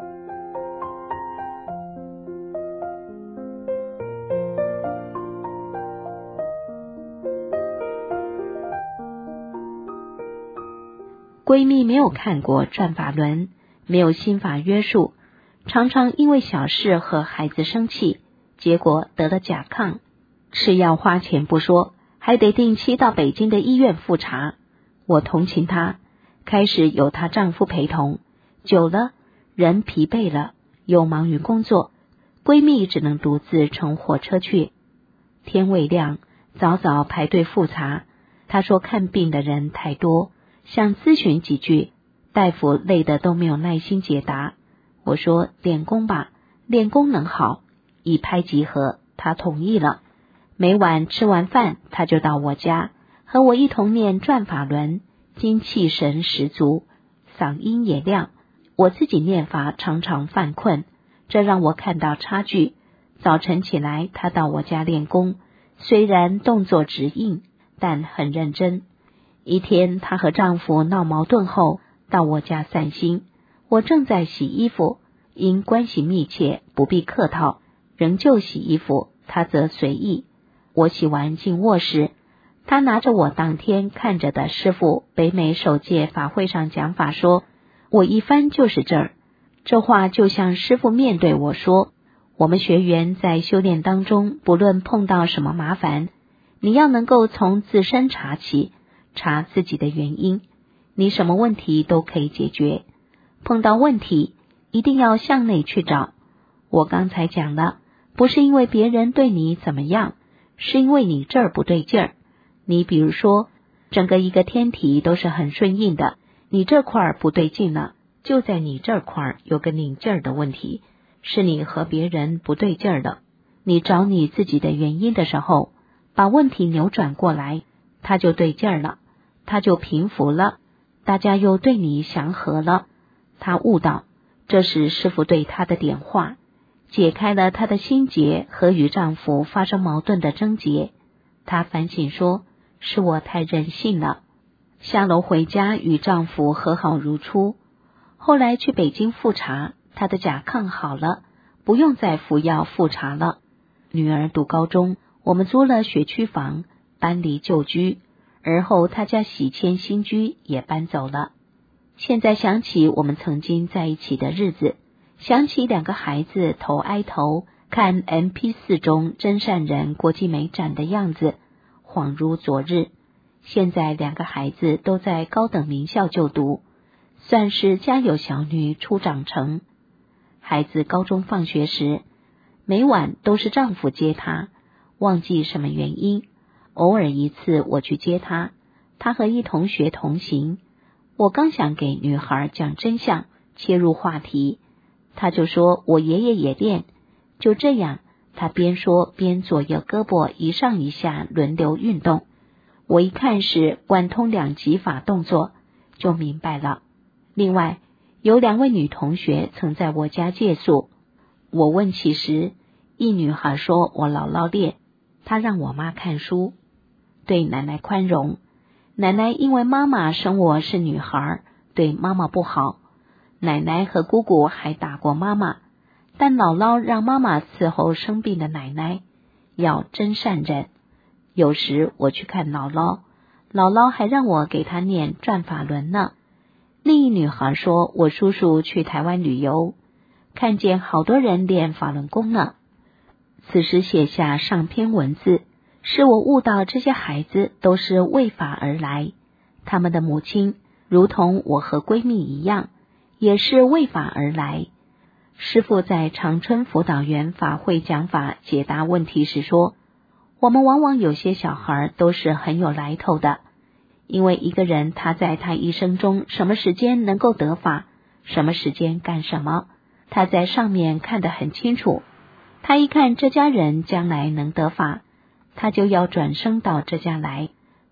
闺蜜没有看过转法轮，没有心法约束，常常因为小事和孩子生气，结果得了甲亢，吃药花钱不说，还得定期到北京的医院复查。我同情她，开始有她丈夫陪同，久了人疲惫了，又忙于工作，闺蜜只能独自乘火车去。天未亮，早早排队复查。她说看病的人太多，想咨询几句，大夫累得都没有耐心解答。我说练功吧，练功能好，一拍即合，她同意了。每晚吃完饭，她就到我家和我一同念转法轮，精气神十足，嗓音也亮。我自己念法常常犯困，这让我看到差距。早晨起来，她到我家练功，虽然动作直硬，但很认真。一天，她和丈夫闹矛盾后，到我家散心。我正在洗衣服，因关系密切，不必客套，仍旧洗衣服，她则随意。我洗完进卧室，她拿着我当天看着的师父北美首届法会上讲法说，我一翻就是这儿。这话就像师父面对我说，我们学员在修炼当中，不论碰到什么麻烦，你要能够从自身查起，查自己的原因，你什么问题都可以解决。碰到问题，一定要向内去找。我刚才讲了，不是因为别人对你怎么样，是因为你这儿不对劲儿。你比如说，整个一个天体都是很顺应的，你这块儿不对劲了，就在你这块儿有个拧劲儿的问题，是你和别人不对劲儿的。你找你自己的原因的时候，把问题扭转过来，它就对劲儿了，它就平服了，大家又对你祥和了。她悟到，这是师父对她的点化，解开了她的心结和与丈夫发生矛盾的症结。她反省说，是我太任性了。下楼回家与丈夫和好如初。后来去北京复查，她的甲亢好了，不用再服药复查了。女儿读高中，我们租了学区房，搬离旧居，而后她家喜迁新居，也搬走了。现在想起我们曾经在一起的日子，想起两个孩子头挨头看 M P 四 中真善人国际美展的样子，恍如昨日。现在两个孩子都在高等名校就读，算是家有小女初长成。孩子高中放学时，每晚都是丈夫接她，忘记什么原因，偶尔一次我去接她，她和一同学同行。我刚想给女孩讲真相，切入话题，她就说我爷爷也练。就这样，她边说边左右胳膊一上一下轮流运动。我一看是贯通两极法动作，就明白了。另外，有两位女同学曾在我家借宿，我问起时，一女孩说我姥姥练，她让我妈看书，对奶奶宽容。奶奶因为妈妈生我是女孩，对妈妈不好，奶奶和姑姑还打过妈妈，但姥姥让妈妈伺候生病的奶奶，要真善忍。有时我去看姥姥，姥姥还让我给她念转法轮呢。另一女孩说，我叔叔去台湾旅游，看见好多人练法轮功呢。此时写下上篇文字，是我悟到这些孩子都是为法而来，他们的母亲如同我和闺蜜一样，也是为法而来。师父在长春辅导员法会讲法解答问题时说，我们往往有些小孩都是很有来头的，因为一个人他在他一生中什么时间能够得法，什么时间干什么，他在上面看得很清楚。他一看这家人将来能得法，他就要转生到这家来，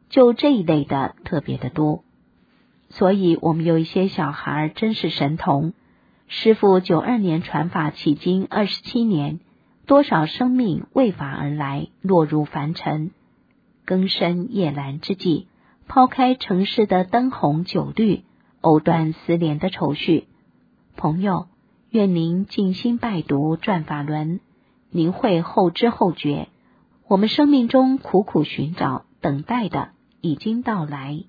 就这一类的特别的多。所以我们有一些小孩真是神童，师父九二年传法迄今二十七年，多少生命为法而来，落入凡尘。更深夜阑之际，抛开尘世的灯红酒绿，藕断丝连的愁绪。朋友，愿您静心拜读转法轮，您会后知后觉，我们生命中苦苦寻找等待的已经到来。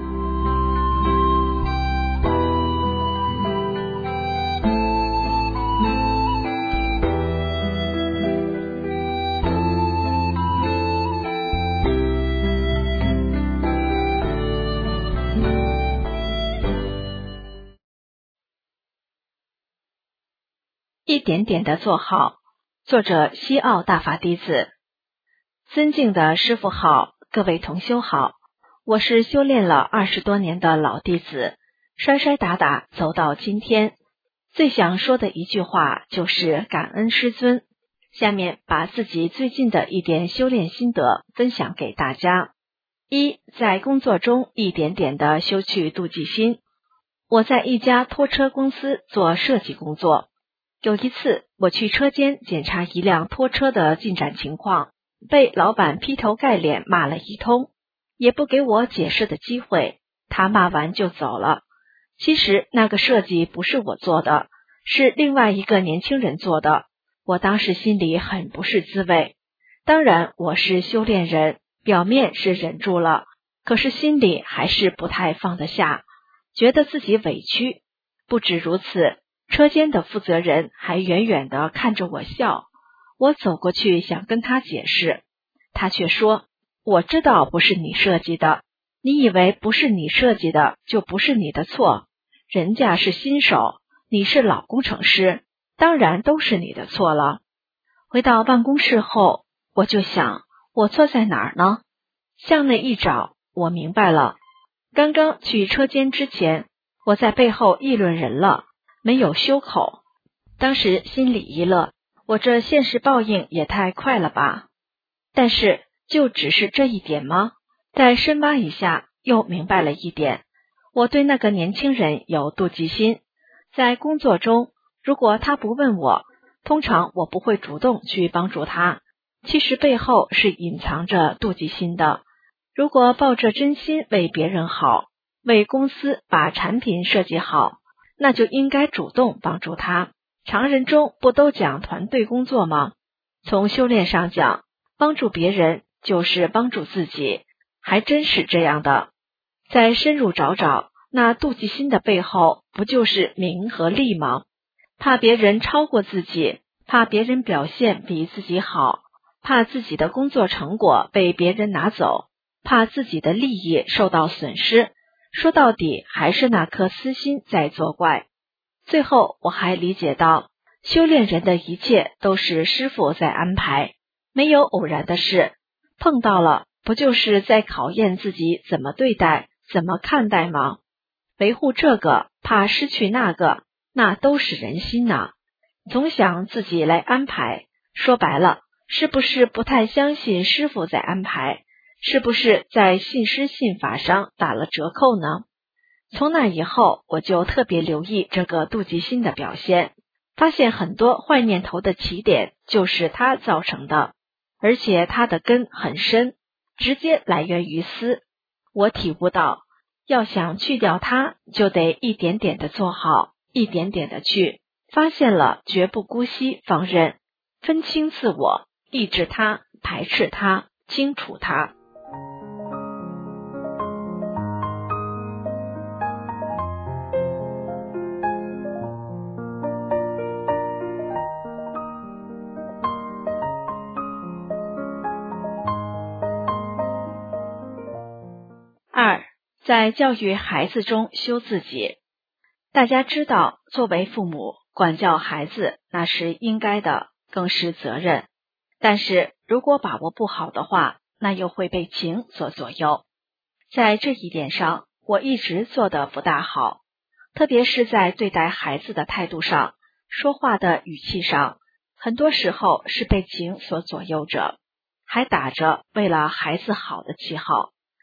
一点点的做好。作者西奥大法弟子。尊敬的师父好，各位同修好，我是修炼了二十多年的老弟子，摔摔打打走到今天。最想说的一句话就是感恩师尊。下面把自己最近的一点修炼心得分享给大家。一，在工作中一点点的修去妒忌心。我在一家拖车公司做设计工作。有一次，我去车间检查一辆拖车的进展情况，被老板劈头盖脸骂了一通，也不给我解释的机会，他骂完就走了。其实那个设计不是我做的，是另外一个年轻人做的，我当时心里很不是滋味。当然我是修炼人，表面是忍住了，可是心里还是不太放得下，觉得自己委屈。不止如此，车间的负责人还远远地看着我笑，我走过去想跟他解释，他却说，我知道不是你设计的，你以为不是你设计的就不是你的错，人家是新手，你是老工程师，当然都是你的错了。回到办公室后，我就想，我错在哪儿呢？向内一找，我明白了。刚刚去车间之前，我在背后议论人了，没有修口。当时心里一乐，我这现世报应也太快了吧。但是就只是这一点吗？再深挖一下，又明白了一点，我对那个年轻人有妒忌心。在工作中，如果他不问我，通常我不会主动去帮助他，其实背后是隐藏着妒忌心的。如果抱着真心为别人好，为公司把产品设计好，那就应该主动帮助他。常人中不都讲团队工作吗？从修炼上讲，帮助别人就是帮助自己，还真是这样的。再深入找找，那妒忌心的背后不就是名和利吗？怕别人超过自己，怕别人表现比自己好，怕自己的工作成果被别人拿走，怕自己的利益受到损失。说到底还是那颗私心在作怪。最后我还理解到，修炼人的一切都是师父在安排，没有偶然的事，碰到了不就是在考验自己怎么对待，怎么看待吗？维护这个，怕失去那个，那都是人心呐。总想自己来安排，说白了，是不是不太相信师父在安排？是不是在信师信法上打了折扣呢？从那以后，我就特别留意这个妒忌心的表现，发现很多坏念头的起点就是它造成的，而且它的根很深，直接来源于私。我体悟到，要想去掉它，就得一点点的做好，一点点的去，发现了绝不姑息放任，分清自我，抑制它，排斥它，清除它。二，在教育孩子中修自己。大家知道，作为父母，管教孩子那是应该的，更是责任。但是如果把握不好的话，那又会被情所左右。在这一点上，我一直做得不大好，特别是在对待孩子的态度上，说话的语气上，很多时候是被情所左右着，还打着为了孩子好的旗号。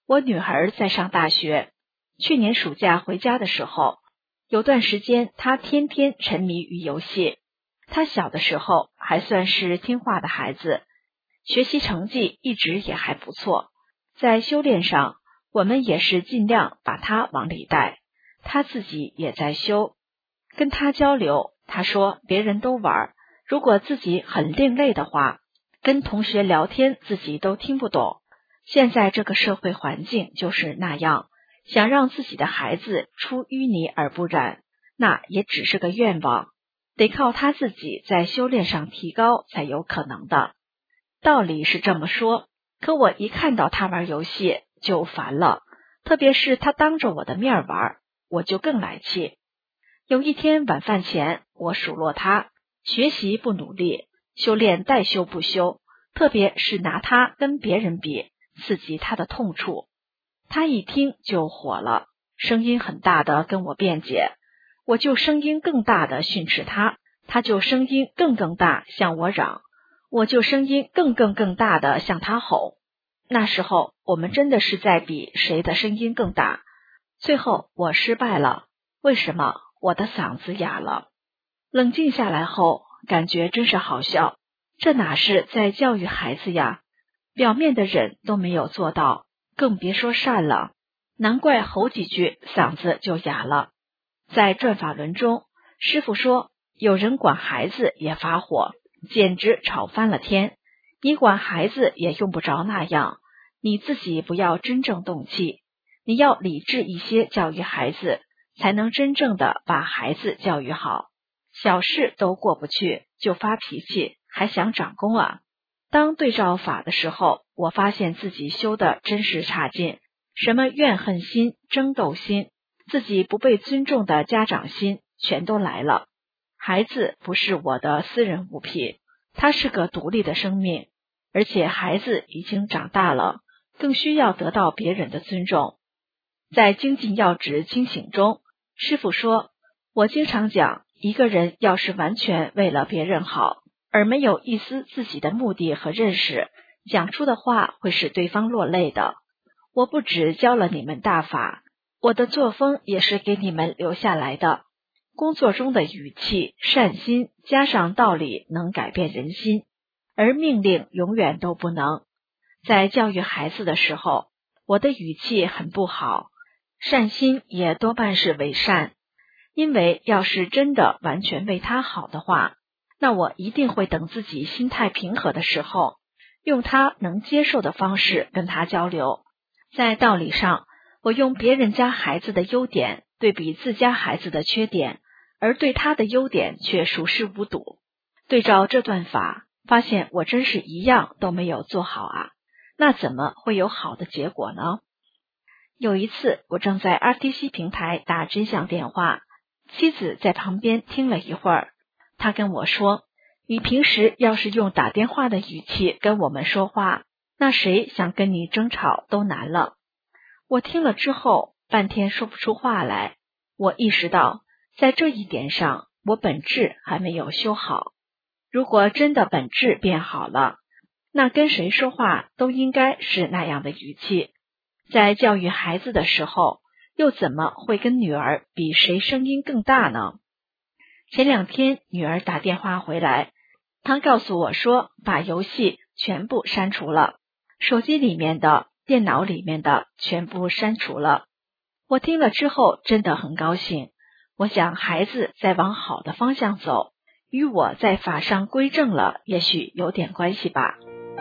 我女儿在上大学，去年暑假回家的时候，有段时间她天天沉迷于游戏。她小的时候还算是听话的孩子，学习成绩一直也还不错。在修炼上，我们也是尽量把她往里带，她自己也在修。跟她交流，她说别人都玩，如果自己很另类的话，跟同学聊天自己都听不懂。现在这个社会环境就是那样，想让自己的孩子出淤泥而不染，那也只是个愿望，得靠他自己在修炼上提高才有可能的。道理是这么说，可我一看到他玩游戏就烦了，特别是他当着我的面玩，我就更来气。有一天晚饭前，我数落他学习不努力，修炼代修不修，特别是拿他跟别人比，刺激他的痛处。他一听就火了，声音很大的跟我辩解，我就声音更大的训斥他，他就声音更更大向我嚷，我就声音更更更大的向他吼。那时候我们真的是在比谁的声音更大，最后我失败了。为什么？我的嗓子哑了。冷静下来后，感觉真是好笑，这哪是在教育孩子呀？表面的忍都没有做到，更别说善了，难怪吼几句嗓子就哑了。在转法轮中，师父说有人管孩子也发火，简直吵翻了天。你管孩子也用不着那样，你自己不要真正动气，你要理智一些教育孩子，才能真正的把孩子教育好。小事都过不去就发脾气，还想长功啊？当对照法的时候，我发现自己修的真是差劲，什么怨恨心、争斗心，自己不被尊重的家长心全都来了。孩子不是我的私人物品，他是个独立的生命，而且孩子已经长大了，更需要得到别人的尊重。在精进要旨清醒中，师父说，我经常讲，一个人要是完全为了别人好，而没有一丝自己的目的和认识，讲出的话会使对方落泪的。我不只教了你们大法，我的作风也是给你们留下来的。工作中的语气、善心加上道理能改变人心，而命令永远都不能。在教育孩子的时候，我的语气很不好，善心也多半是伪善，因为要是真的完全为他好的话，那我一定会等自己心态平和的时候，用他能接受的方式跟他交流。在道理上，我用别人家孩子的优点对比自家孩子的缺点，而对他的优点却熟视无睹。对照这段法，发现我真是一样都没有做好啊，那怎么会有好的结果呢？有一次，我正在 R T C 平台打真相电话，妻子在旁边听了一会儿，她跟我说，你平时要是用打电话的语气跟我们说话，那谁想跟你争吵都难了。我听了之后，半天说不出话来。我意识到，在这一点上，我本质还没有修好。如果真的本质变好了，那跟谁说话都应该是那样的语气。在教育孩子的时候，又怎么会跟女儿比谁声音更大呢？前两天女儿打电话回来，她告诉我说，把游戏全部删除了，手机里面的、电脑里面的全部删除了。我听了之后真的很高兴，我想孩子在往好的方向走，与我在法上归正了也许有点关系吧。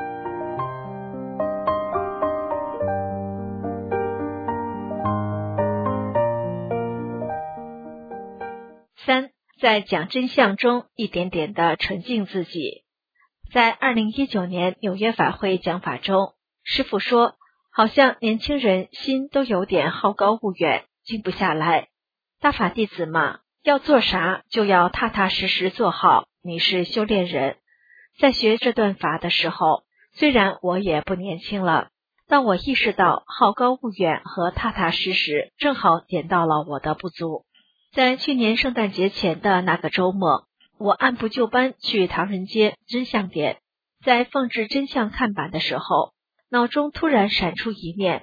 三，在讲真相中一点点的纯净自己。在二零一九年纽约法会讲法中，师父说，好像年轻人心都有点好高骛远，静不下来。大法弟子嘛，要做啥就要踏踏实实做好，你是修炼人。在学这段法的时候，虽然我也不年轻了，但我意识到好高骛远和踏踏实实正好点到了我的不足。在去年圣诞节前的那个周末，我按部就班去唐人街真相点，在放置真相看板的时候，脑中突然闪出一念，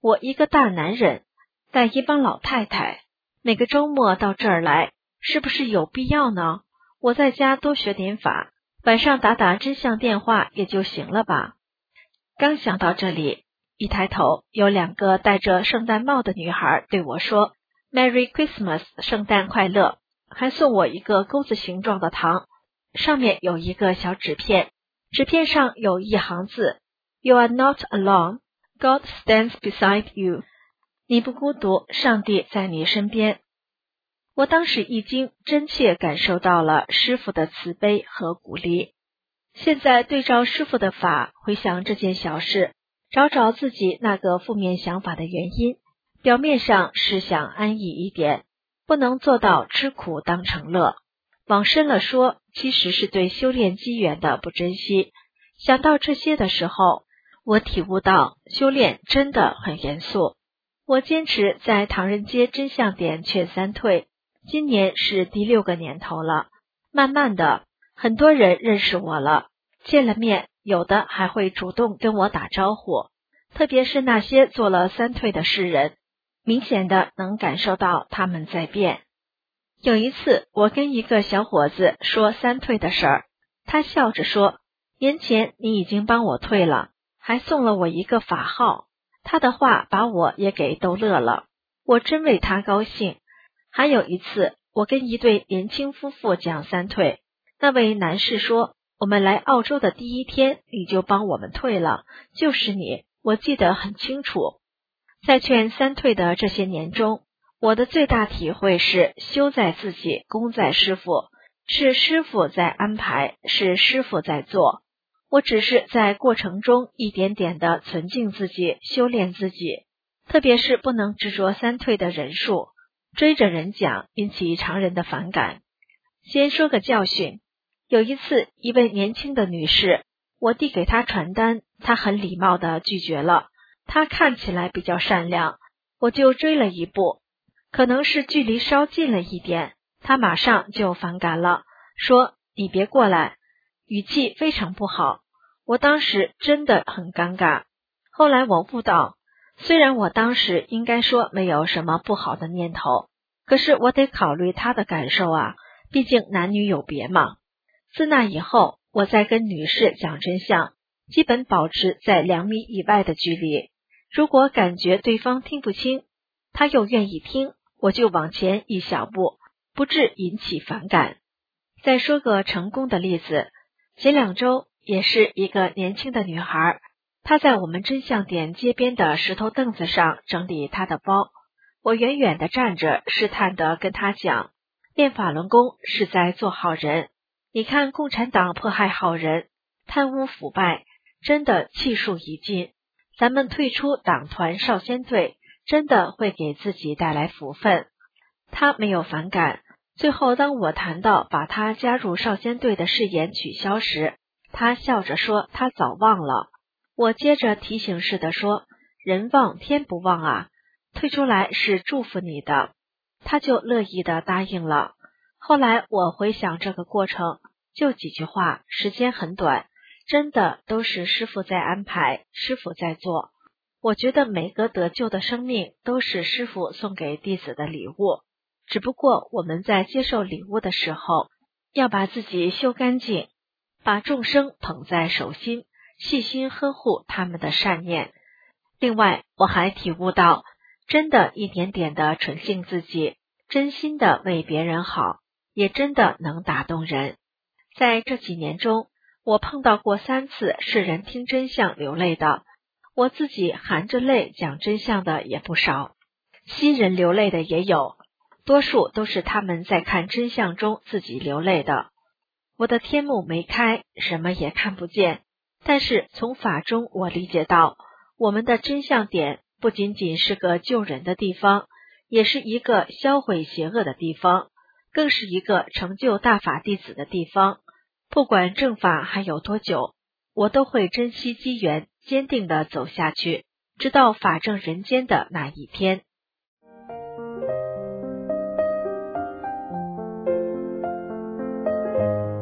我一个大男人带一帮老太太，每个周末到这儿来，是不是有必要呢？我在家多学点法，晚上打打真相电话也就行了吧。刚想到这里，一抬头，有两个戴着圣诞帽的女孩对我说 Merry Christmas， 圣诞快乐，还送我一个钩子形状的糖，上面有一个小纸片，纸片上有一行字 You are not alone, God stands beside you， 你不孤独，上帝在你身边。我当时一惊，真切感受到了师父的慈悲和鼓励。现在对照师父的法，回想这件小事，找找自己那个负面想法的原因，表面上是想安逸一点，不能做到吃苦当成乐。往深了说，其实是对修炼机缘的不珍惜。想到这些的时候，我体悟到修炼真的很严肃。我坚持在唐人街真相点劝三退，今年是第六个年头了。慢慢的，很多人认识我了，见了面，有的还会主动跟我打招呼，特别是那些做了三退的世人，明显的能感受到他们在变。有一次，我跟一个小伙子说三退的事儿，他笑着说，年前你已经帮我退了，还送了我一个法号。他的话把我也给逗乐了，我真为他高兴。还有一次，我跟一对年轻夫妇讲三退，那位男士说，我们来澳洲的第一天你就帮我们退了，就是你，我记得很清楚。在劝三退的这些年中，我的最大体会是修在自己，功在师父，是师父在安排，是师父在做。我只是在过程中一点点的存静自己，修炼自己，特别是不能执着三退的人数，追着人讲，引起常人的反感。先说个教训，有一次，一位年轻的女士，我递给她传单，她很礼貌地拒绝了。她看起来比较善良，我就追了一步，可能是距离稍近了一点，她马上就反感了，说你别过来，语气非常不好。我当时真的很尴尬。后来我悟到，虽然我当时应该说没有什么不好的念头，可是我得考虑她的感受啊，毕竟男女有别嘛。自那以后，我在跟女士讲真相，基本保持在两米以外的距离。如果感觉对方听不清，他又愿意听，我就往前一小步，不致引起反感。再说个成功的例子，前两周也是一个年轻的女孩，她在我们真相点街边的石头凳子上整理她的包。我远远地站着，试探地跟她讲，练法轮功是在做好人。你看共产党迫害好人，贪污腐败，真的气数已尽。咱们退出党团少先队，真的会给自己带来福分。他没有反感。最后当我谈到把他加入少先队的誓言取消时，他笑着说他早忘了。我接着提醒似的说，人忘天不忘啊，退出来是祝福你的。他就乐意的答应了。后来我回想这个过程，就几句话，时间很短，真的都是师父在安排，师父在做。我觉得每个得救的生命都是师父送给弟子的礼物，只不过我们在接受礼物的时候，要把自己修干净，把众生捧在手心，细心呵护他们的善念。另外，我还体悟到，真的一点点的纯净自己，真心的为别人好，也真的能打动人。在这几年中，我碰到过三次是人听真相流泪的，我自己含着泪讲真相的也不少，新人流泪的也有，多数都是他们在看真相中自己流泪的。我的天目没开，什么也看不见，但是从法中我理解到，我们的真相点不仅仅是个救人的地方，也是一个销毁邪恶的地方，更是一个成就大法弟子的地方。不管正法还有多久，我都会珍惜机缘，坚定地走下去，直到法正人间的那一天。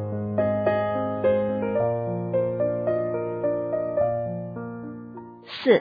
四，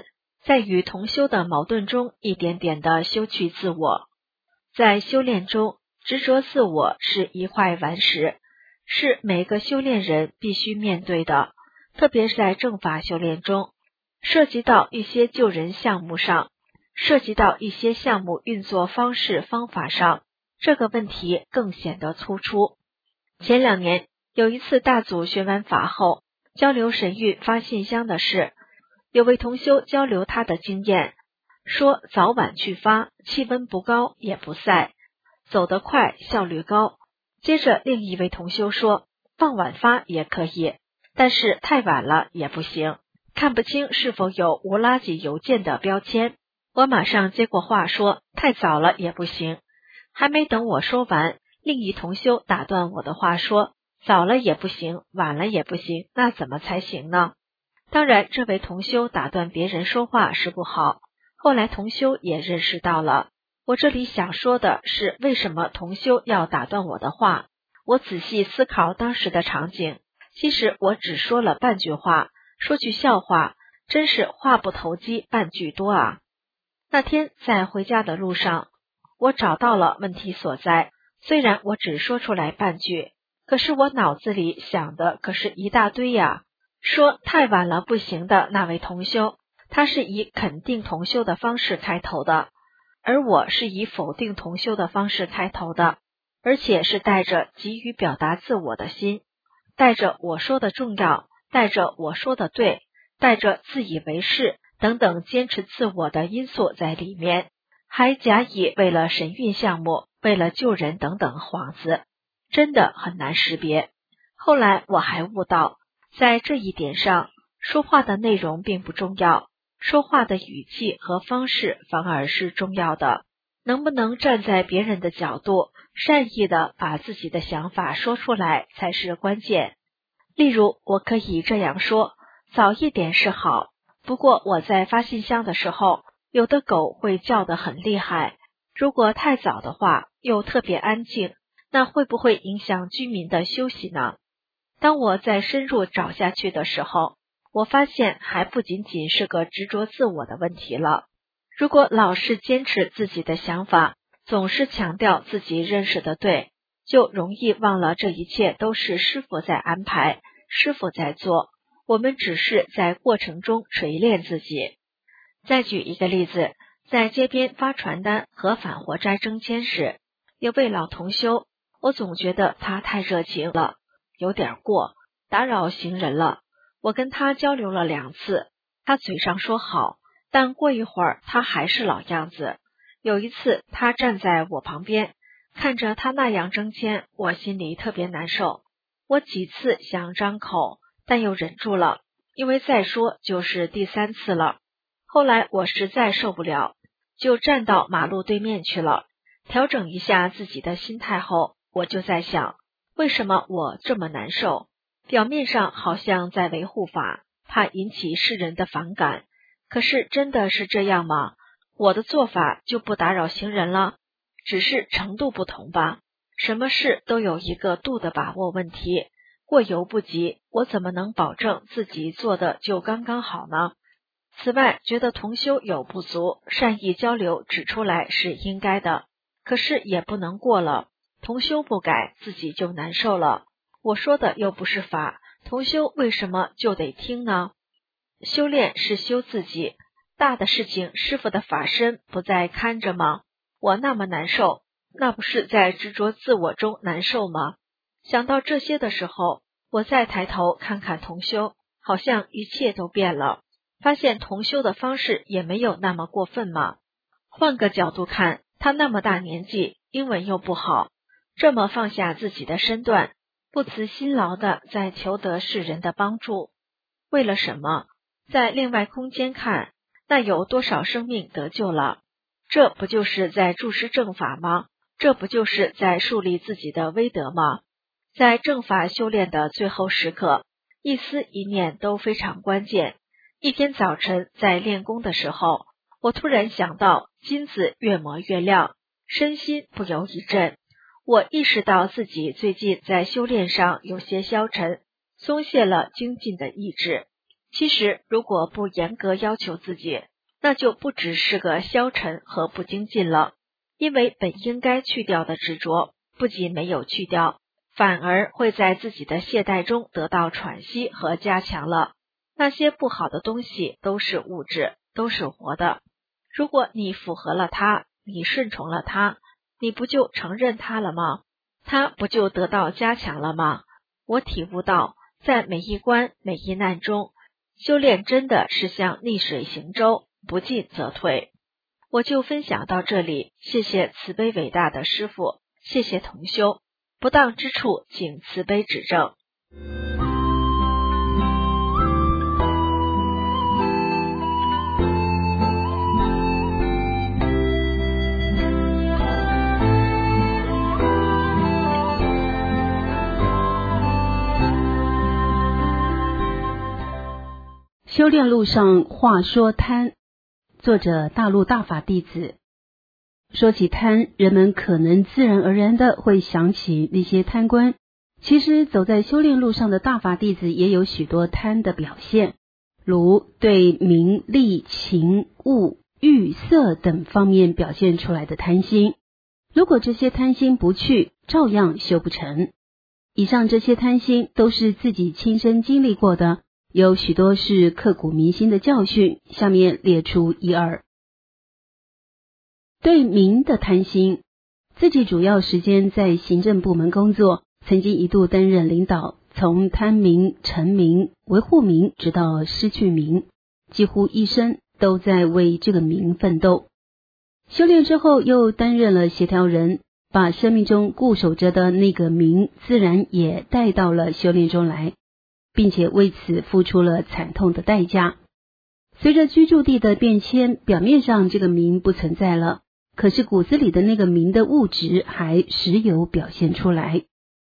在与同修的矛盾中一点点地修去自我。在修炼中，执着自我是一坏顽石，是每个修炼人必须面对的，特别是在正法修炼中，涉及到一些救人项目上，涉及到一些项目运作方式方法上，这个问题更显得突出。前两年有一次大组学完法后，交流神谕发信箱的事，有位同修交流他的经验，说早晚去发，气温不高也不晒，走得快，效率高。接着另一位同修说，傍晚发也可以，但是太晚了也不行，看不清是否有无垃圾邮件的标签。我马上接过话说，太早了也不行。还没等我说完，另一同修打断我的话说，早了也不行，晚了也不行，那怎么才行呢？当然，这位同修打断别人说话是不好，后来同修也认识到了。我这里想说的是，为什么同修要打断我的话？我仔细思考当时的场景，其实我只说了半句话，说句笑话，真是话不投机半句多啊。那天在回家的路上，我找到了问题所在，虽然我只说出来半句，可是我脑子里想的可是一大堆呀。说太晚了不行的那位同修，他是以肯定同修的方式开头的，而我是以否定同修的方式开头的，而且是带着急于表达自我的心，带着我说的重要，带着我说的对，带着自以为是等等坚持自我的因素在里面，还假以为了神韵项目，为了救人等等幌子，真的很难识别。后来我还悟到，在这一点上，说话的内容并不重要，说话的语气和方式反而是重要的。能不能站在别人的角度，善意的把自己的想法说出来才是关键。例如，我可以这样说，早一点是好，不过我在发信箱的时候，有的狗会叫得很厉害，如果太早的话，又特别安静，那会不会影响居民的休息呢？当我在深入找下去的时候，我发现还不仅仅是个执着自我的问题了。如果老是坚持自己的想法，总是强调自己认识的对，就容易忘了这一切都是师父在安排，师父在做，我们只是在过程中锤炼自己。再举一个例子，在街边发传单和返活斋征签时，有位老同修，我总觉得他太热情了，有点过，打扰行人了。我跟他交流了两次，他嘴上说好，但过一会儿他还是老样子。有一次他站在我旁边，看着他那样征签，我心里特别难受。我几次想张口，但又忍住了，因为再说就是第三次了。后来我实在受不了，就站到马路对面去了。调整一下自己的心态后，我就在想，为什么我这么难受？表面上好像在维护法，怕引起世人的反感，可是真的是这样吗？我的做法就不打扰行人了，只是程度不同吧。什么事都有一个度的把握问题，过犹不及，我怎么能保证自己做的就刚刚好呢？此外，觉得同修有不足，善意交流指出来是应该的，可是也不能过了，同修不改，自己就难受了。我说的又不是法，同修为什么就得听呢？修炼是修自己，大的事情师父的法身不在看着吗？我那么难受，那不是在执着自我中难受吗？想到这些的时候，我再抬头看看同修，好像一切都变了，发现同修的方式也没有那么过分嘛。换个角度看，他那么大年纪，英文又不好，这么放下自己的身段，不辞辛劳的在求得世人的帮助，为了什么？在另外空间看，那有多少生命得救了？这不就是在注释正法吗？这不就是在树立自己的威德吗？在正法修炼的最后时刻，一思一念都非常关键。一天早晨在练功的时候，我突然想到金子越磨越亮，身心不由一震。我意识到自己最近在修炼上有些消沉，松懈了精进的意志。其实如果不严格要求自己， 那就不只是个消沉和不精进了，因为本应该去掉的执着，不仅没有去掉，反而会在自己的懈怠中得到喘息和加强了。那些不好的东西都是物质，都是活的。如果你符合了它，你顺从了它，你不就承认它了吗？它不就得到加强了吗？我体悟到，在每一关每一难中，修炼真的是像逆水行舟，不进则退。我就分享到这里，谢谢慈悲伟大的师父，谢谢同修，不当之处请慈悲指正。 修炼路上话说贪，作者大陆大法弟子。说起贪，人们可能自然而然的会想起那些贪官，其实走在修炼路上的大法弟子也有许多贪的表现，如对名利情物欲色等方面表现出来的贪心。如果这些贪心不去，照样修不成。以上这些贪心都是自己亲身经历过的，有许多是刻骨铭心的教训，下面列出一二。对名的贪心，自己主要时间在行政部门工作，曾经一度担任领导，从贪名、成名、维护名，直到失去名，几乎一生都在为这个名奋斗。修炼之后又担任了协调人，把生命中固守着的那个名自然也带到了修炼中来，并且为此付出了惨痛的代价。随着居住地的变迁，表面上这个名不存在了，可是骨子里的那个名的物质还时有表现出来。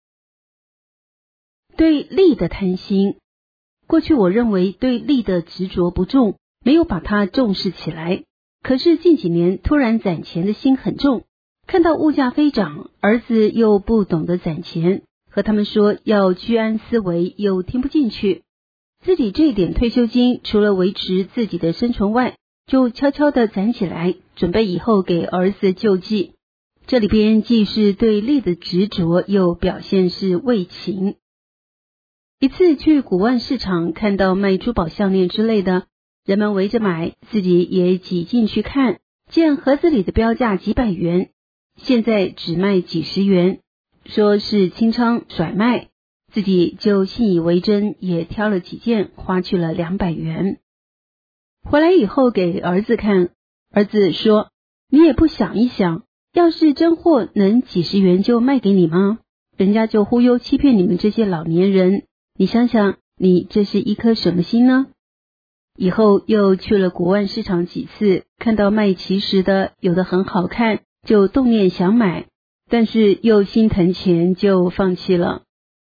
对利的贪心，过去我认为对利的执着不重，没有把它重视起来，可是近几年突然攒钱的心很重，看到物价飞涨，儿子又不懂得攒钱，和他们说要居安思危，又听不进去。自己这点退休金除了维持自己的生存外，就悄悄地攒起来，准备以后给儿子救济。这里边既是对利的执着，又表现是为情。一次去古玩市场，看到卖珠宝项链之类的，人们围着买，自己也挤进去看，见盒子里的标价几百元，现在只卖几十元，说是清仓甩卖，自己就信以为真，也挑了几件，花去了两百元。回来以后给儿子看，儿子说：“你也不想一想，要是真货能几十元就卖给你吗？人家就忽悠欺骗你们这些老年人，你想想，你这是一颗什么心呢？”以后又去了古玩市场几次，看到卖奇石的，有的很好看，就动念想买，但是又心疼钱，就放弃了。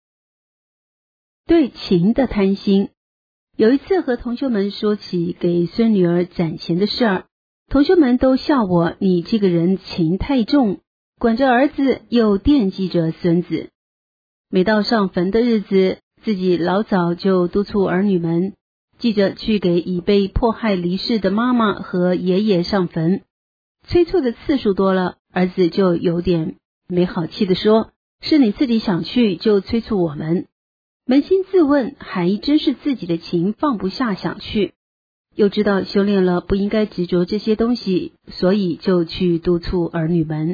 对情的贪心，有一次和同学们说起给孙女儿攒钱的事儿，同学们都笑我，你这个人情太重，管着儿子又惦记着孙子。每到上坟的日子，自己老早就督促儿女们记着去给已被迫害离世的妈妈和爷爷上坟。催促的次数多了，儿子就有点没好气地说：“是你自己想去就催促我们。”扪心自问，还真是自己的情放不下想去，又知道修炼了不应该执着这些东西，所以就去督促儿女们。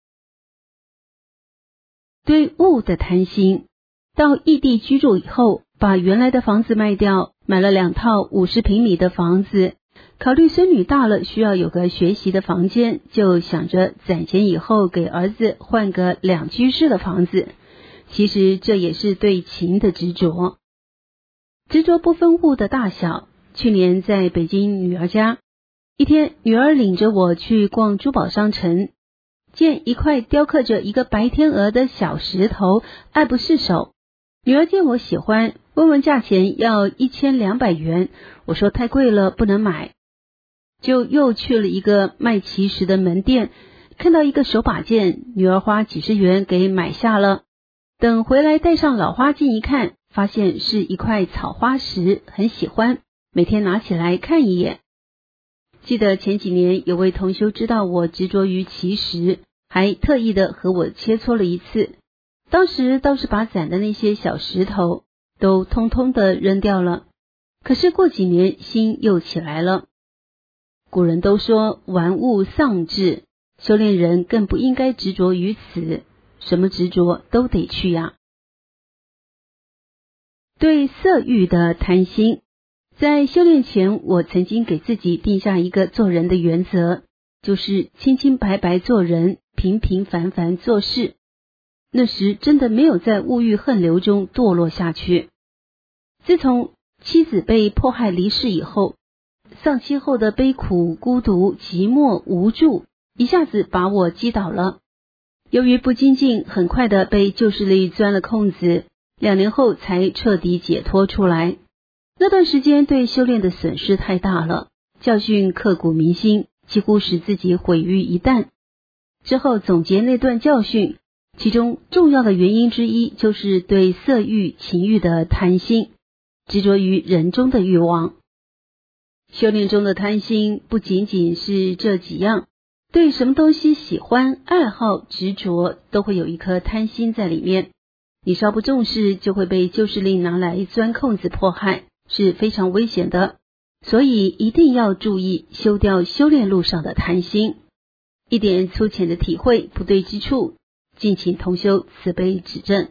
对物的贪心，到异地居住以后，把原来的房子卖掉，买了两套五十平米的房子，考虑孙女大了需要有个学习的房间，就想着攒钱以后给儿子换个两居室的房子。其实这也是对情的执着，执着不分物的大小。去年在北京女儿家，一天女儿领着我去逛珠宝商城，见一块雕刻着一个白天鹅的小石头，爱不释手。女儿见我喜欢，问问价钱，要一千两百元，我说太贵了，不能买。就又去了一个卖奇石的门店，看到一个手把件，女儿花几十元给买下了。等回来戴上老花镜一看，发现是一块草花石，很喜欢，每天拿起来看一眼。 记得前几年有位同修知道我执着于奇石，还特意的和我切磋了一次，当时倒是把攒的那些小石头都通通的扔掉了，可是过几年心又起来了。古人都说玩物丧志，修炼人更不应该执着于此，什么执着都得去呀。对色欲的贪心，在修炼前，我曾经给自己定下一个做人的原则，就是清清白白做人，平平凡凡做事。那时真的没有在物欲横流中堕落下去。自从妻子被迫害离世以后，丧妻后的悲苦、孤独、寂寞、无助，一下子把我击倒了。由于不精进，很快的被旧势力钻了空子，两年后才彻底解脱出来。那段时间对修炼的损失太大了，教训刻骨铭心，几乎使自己毁于一旦。之后总结那段教训，其中重要的原因之一就是对色欲、情欲的贪心，执着于人中的欲望。修炼中的贪心不仅仅是这几样，对什么东西喜欢、爱好、执着，都会有一颗贪心在里面。你稍不重视，就会被旧势力拿来钻空子迫害，是非常危险的。所以一定要注意修掉修炼路上的贪心。一点粗浅的体会，不对之处，敬请同修慈悲指正。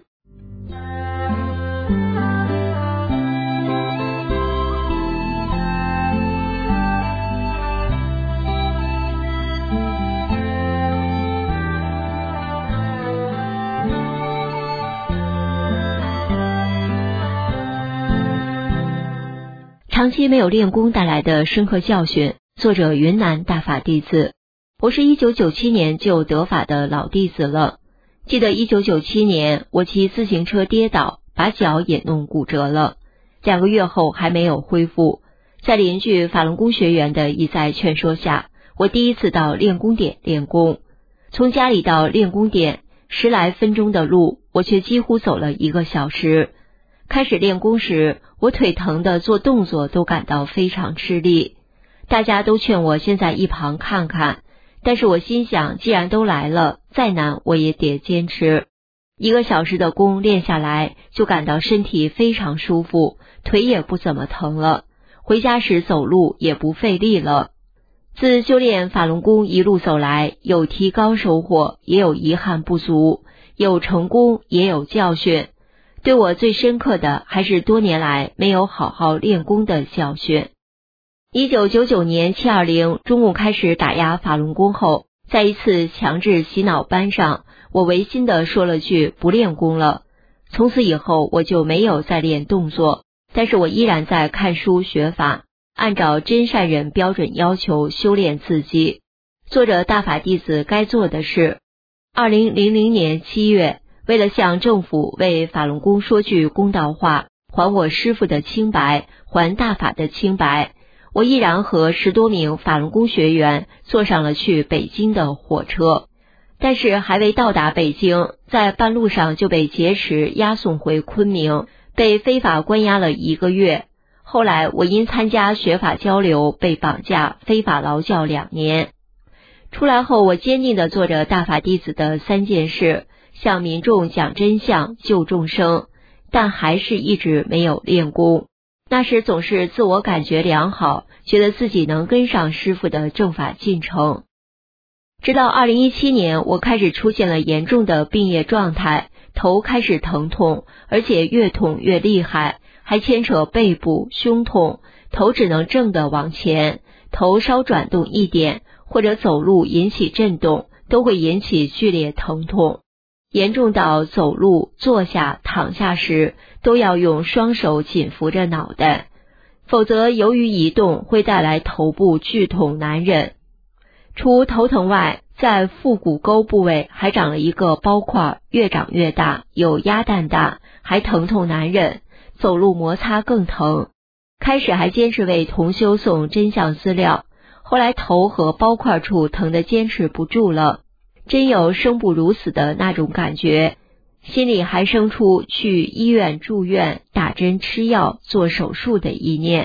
长期没有练功带来的深刻教训，作者云南大法弟子。我是一九九七年就得法的老弟子了。记得一九九七年我骑自行车跌倒，把脚也弄骨折了，两个月后还没有恢复。在邻居法轮功学员的一再劝说下，我第一次到练功点练功。从家里到练功点十来分钟的路，我却几乎走了一个小时。开始练功时，我腿疼的做动作都感到非常吃力，大家都劝我先在一旁看看，但是我心想，既然都来了，再难我也得坚持。一个小时的功练下来，就感到身体非常舒服，腿也不怎么疼了，回家时走路也不费力了。自修炼法轮功一路走来，有提高收获，也有遗憾不足，有成功，也有教训。对我最深刻的还是多年来没有好好练功的教训。一九九九年七二零中共开始打压法轮功后，在一次强制洗脑班上，我违心的说了句不练功了。从此以后我就没有再练动作，但是我依然在看书学法，按照真善人标准要求修炼自己，做着大法弟子该做的事。二零零零年七月，为了向政府为法轮功说句公道话，还我师父的清白，还大法的清白，我毅然和十多名法轮功学员坐上了去北京的火车。但是还未到达北京，在半路上就被劫持押送回昆明，被非法关押了一个月。后来我因参加学法交流被绑架，非法劳教两年。出来后，我坚定地做着大法弟子的三件事，向民众讲真相，救众生，但还是一直没有练功。那时总是自我感觉良好，觉得自己能跟上师父的正法进程。直到二零一七年，我开始出现了严重的病业状态，头开始疼痛，而且越痛越厉害，还牵扯背部、胸痛，头只能正的往前，头稍转动一点，或者走路引起震动，都会引起剧烈疼痛。严重到走路、坐下、躺下时都要用双手紧扶着脑袋，否则由于移动会带来头部剧痛难忍。除头疼外，在腹股沟部位还长了一个包块，越长越大，有鸭蛋大，还疼痛难忍，走路摩擦更疼。开始还坚持为同修送真相资料，后来头和包块处疼得坚持不住了，真有生不如死的那种感觉，心里还生出去医院住院、打针吃药、做手术的意念。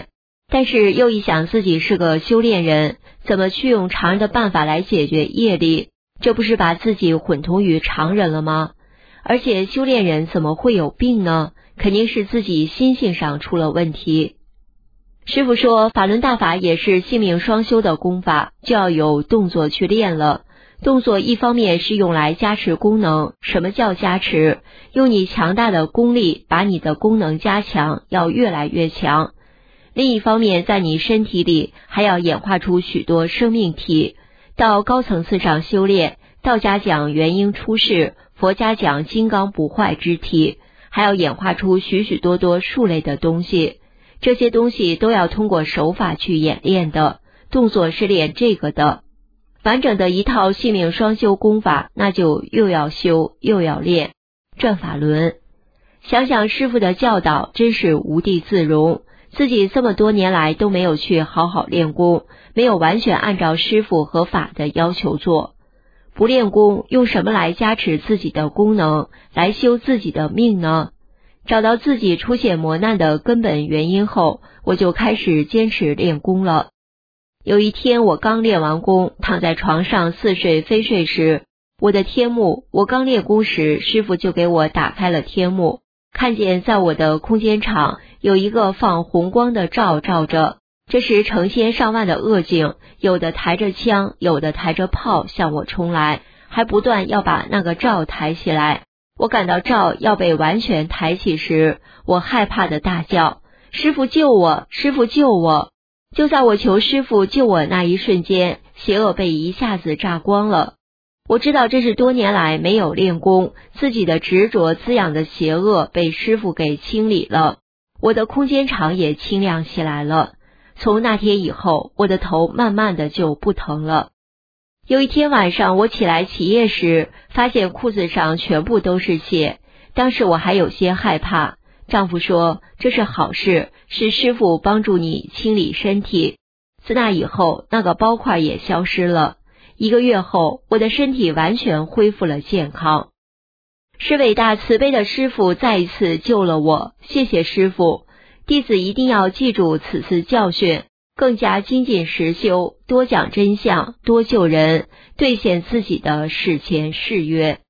但是又一想自己是个修炼人，怎么去用常人的办法来解决业力？这不是把自己混同于常人了吗？而且修炼人怎么会有病呢？肯定是自己心性上出了问题。师父说，法轮大法也是性命双修的功法，就要有动作去练了。动作一方面是用来加持功能，什么叫加持？用你强大的功力把你的功能加强，要越来越强。另一方面，在你身体里还要演化出许多生命体，到高层次上修炼，道家讲元婴出世，佛家讲金刚不坏之体，还要演化出许许多多数类的东西，这些东西都要通过手法去演练的，动作是练这个的。完整的一套性命双修功法，那就又要修又要练。转法轮，想想师父的教导真是无地自容，自己这么多年来都没有去好好练功，没有完全按照师父和法的要求做。不练功，用什么来加持自己的功能，来修自己的命呢？找到自己出现磨难的根本原因后，我就开始坚持练功了。有一天我刚练完功，躺在床上似睡非睡时，我的天目，我刚练功时，师父就给我打开了天目，看见在我的空间场有一个放红光的罩罩着，这时成千上万的恶境，有的抬着枪，有的抬着炮向我冲来，还不断要把那个罩抬起来。我感到罩要被完全抬起时，我害怕的大叫，师父救我，师父救我。就在我求师父救我那一瞬间，邪恶被一下子炸光了。我知道这是多年来没有练功，自己的执着滋养的邪恶被师父给清理了，我的空间场也清亮起来了。从那天以后，我的头慢慢的就不疼了。有一天晚上我起来起夜时，发现裤子上全部都是血，当时我还有些害怕。丈夫说，这是好事，是师父帮助你清理身体。自那以后，那个包块也消失了。一个月后，我的身体完全恢复了健康。是伟大慈悲的师父再一次救了我，谢谢师父。弟子一定要记住此次教训，更加精进实修，多讲真相，多救人，兑现自己的誓前誓约。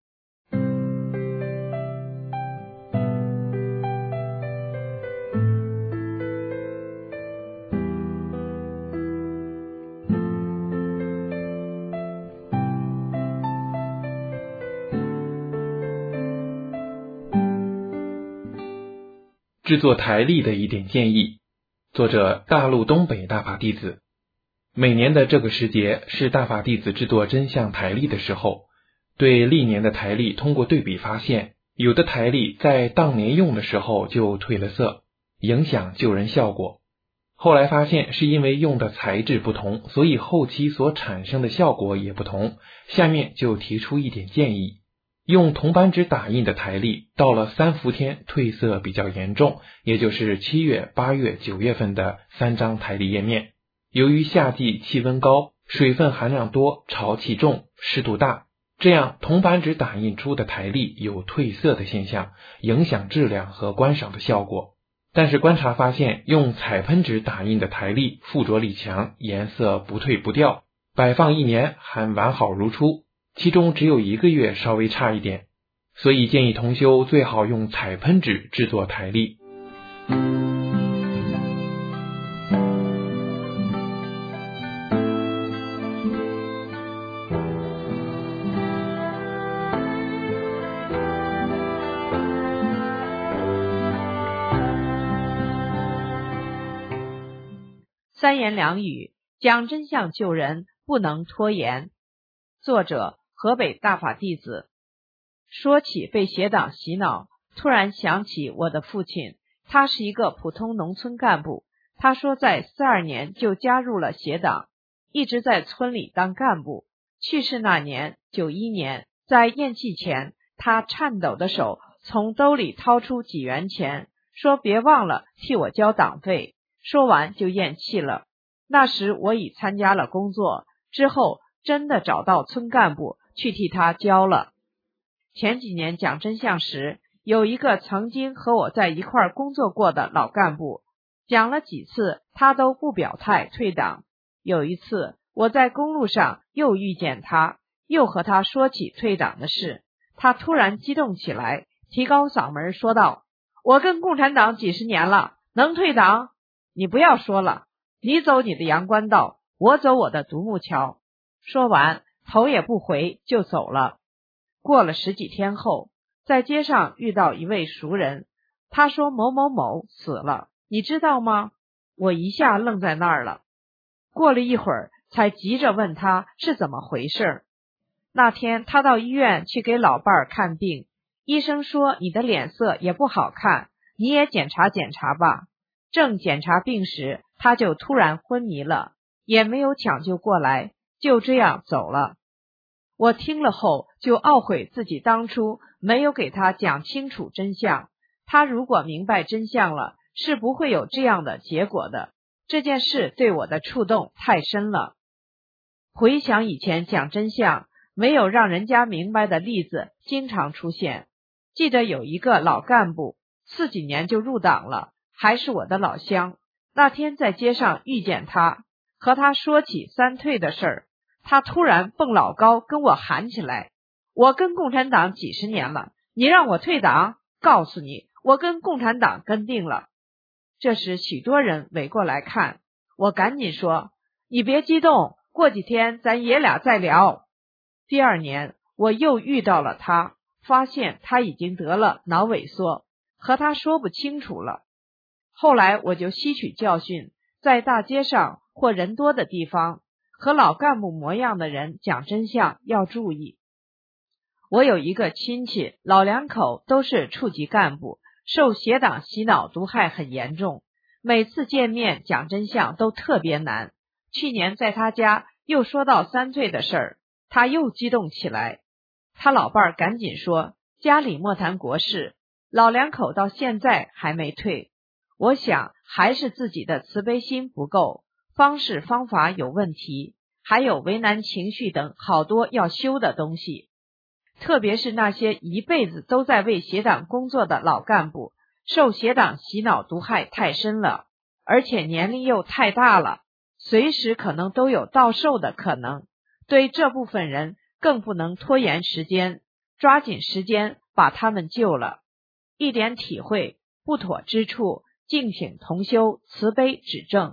制作台历的一点建议，作者大陆东北大法弟子。每年的这个时节是大法弟子制作真相台历的时候，对历年的台历通过对比发现，有的台历在当年用的时候就褪了色，影响救人效果。后来发现是因为用的材质不同，所以后期所产生的效果也不同。下面就提出一点建议。用铜板纸打印的台历，到了三伏天褪色比较严重，也就是七月、八月、九月份的三张台历页面。由于夏季气温高，水分含量多，潮气重，湿度大，这样铜板纸打印出的台历有褪色的现象，影响质量和观赏的效果。但是观察发现，用彩喷纸打印的台历附着力强，颜色不褪不掉，摆放一年还完好如初，其中只有一个月稍微差一点，所以建议同修最好用彩喷纸制作台历。 三言两语讲真相救人，不能拖延。作者河北大法弟子。说起被邪党洗脑，突然想起我的父亲，他是一个普通农村干部。他说在四二年就加入了邪党，一直在村里当干部。去世那年九一年，在咽气前，他颤抖的手从兜里掏出几元钱，说别忘了替我交党费。说完就咽气了。那时我已参加了工作，之后真的找到村干部去替他交了。前几年讲真相时，有一个曾经和我在一块儿工作过的老干部， 讲了几次，他都不表态退党。有一次，我在公路上又遇见他，又和他说起退党的事，他突然激动起来，提高嗓门说道：我跟共产党几十年了，能退党？你不要说了，你走你的阳关道，我走我的独木桥。说完，头也不回就走了。过了十几天后，在街上遇到一位熟人，他说某某某死了，你知道吗？我一下愣在那儿了。过了一会儿，才急着问他是怎么回事。那天他到医院去给老伴儿看病，医生说你的脸色也不好看，你也检查检查吧。正检查病时，他就突然昏迷了，也没有抢救过来，就这样走了。我听了后就懊悔自己当初没有给他讲清楚真相，他如果明白真相了，是不会有这样的结果的。这件事对我的触动太深了。回想以前讲真相没有让人家明白的例子经常出现。记得有一个老干部，四几年就入党了，还是我的老乡。那天在街上遇见他，和他说起三退的事儿，他突然蹦老高跟我喊起来：我跟共产党几十年了，你让我退党？告诉你，我跟共产党跟定了。这时许多人围过来看，我赶紧说：你别激动，过几天咱爷俩再聊。第二年我又遇到了他，发现他已经得了脑萎缩，和他说不清楚了。后来我就吸取教训，在大街上或人多的地方，和老干部模样的人讲真相要注意。我有一个亲戚，老两口都是处级干部，受邪党洗脑毒害很严重，每次见面讲真相都特别难。去年在他家又说到三退的事儿，他又激动起来。他老伴儿赶紧说：家里莫谈国事，老两口到现在还没退。我想还是自己的慈悲心不够，方式方法有问题，还有为难情绪等好多要修的东西。特别是那些一辈子都在为邪党工作的老干部，受邪党洗脑毒害太深了，而且年龄又太大了，随时可能都有到寿的可能。对这部分人更不能拖延时间，抓紧时间把他们救了。一点体会，不妥之处，敬请同修慈悲指正。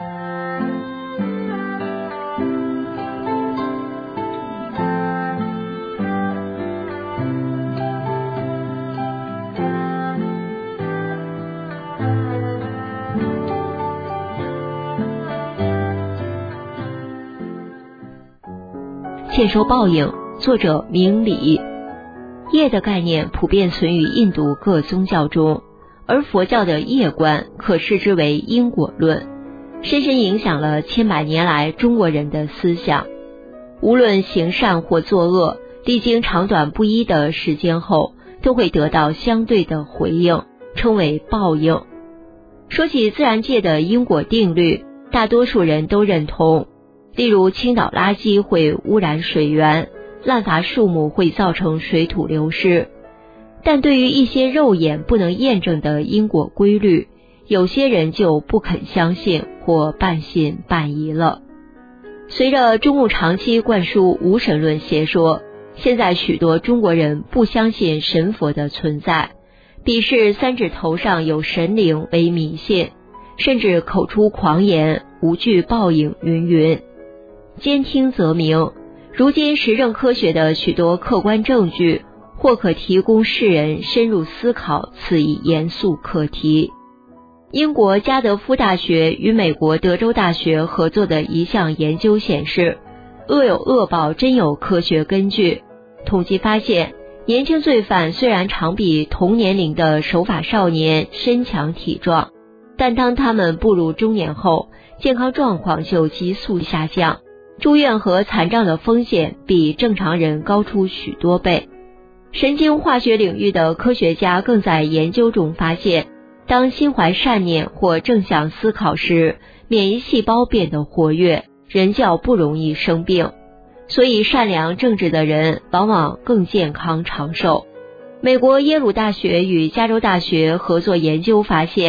欠收报应，作者明理。业的概念普遍存于印度各宗教中，而佛教的业观可视之为因果论，深深影响了千百年来中国人的思想。无论行善或作恶，历经长短不一的时间后，都会得到相对的回应，称为报应。说起自然界的因果定律，大多数人都认同，例如倾倒垃圾会污染水源，滥伐树木会造成水土流失。但对于一些肉眼不能验证的因果规律，有些人就不肯相信或半信半疑了。随着中共长期灌输无神论邪说，现在许多中国人不相信神佛的存在，鄙视三指头上有神灵为迷信，甚至口出狂言，无惧报应云云。兼听则明，如今实证科学的许多客观证据，或可提供世人深入思考此一严肃课题。英国加德夫大学与美国德州大学合作的一项研究显示，恶有恶报真有科学根据。统计发现，年轻罪犯虽然常比同年龄的守法少年身强体壮，但当他们步入中年后，健康状况就急速下降，住院和残障的风险比正常人高出许多倍。神经化学领域的科学家更在研究中发现，当心怀善念或正向思考时，免疫细胞变得活跃，人较不容易生病。所以善良正直的人往往更健康长寿。美国耶鲁大学与加州大学合作研究发现，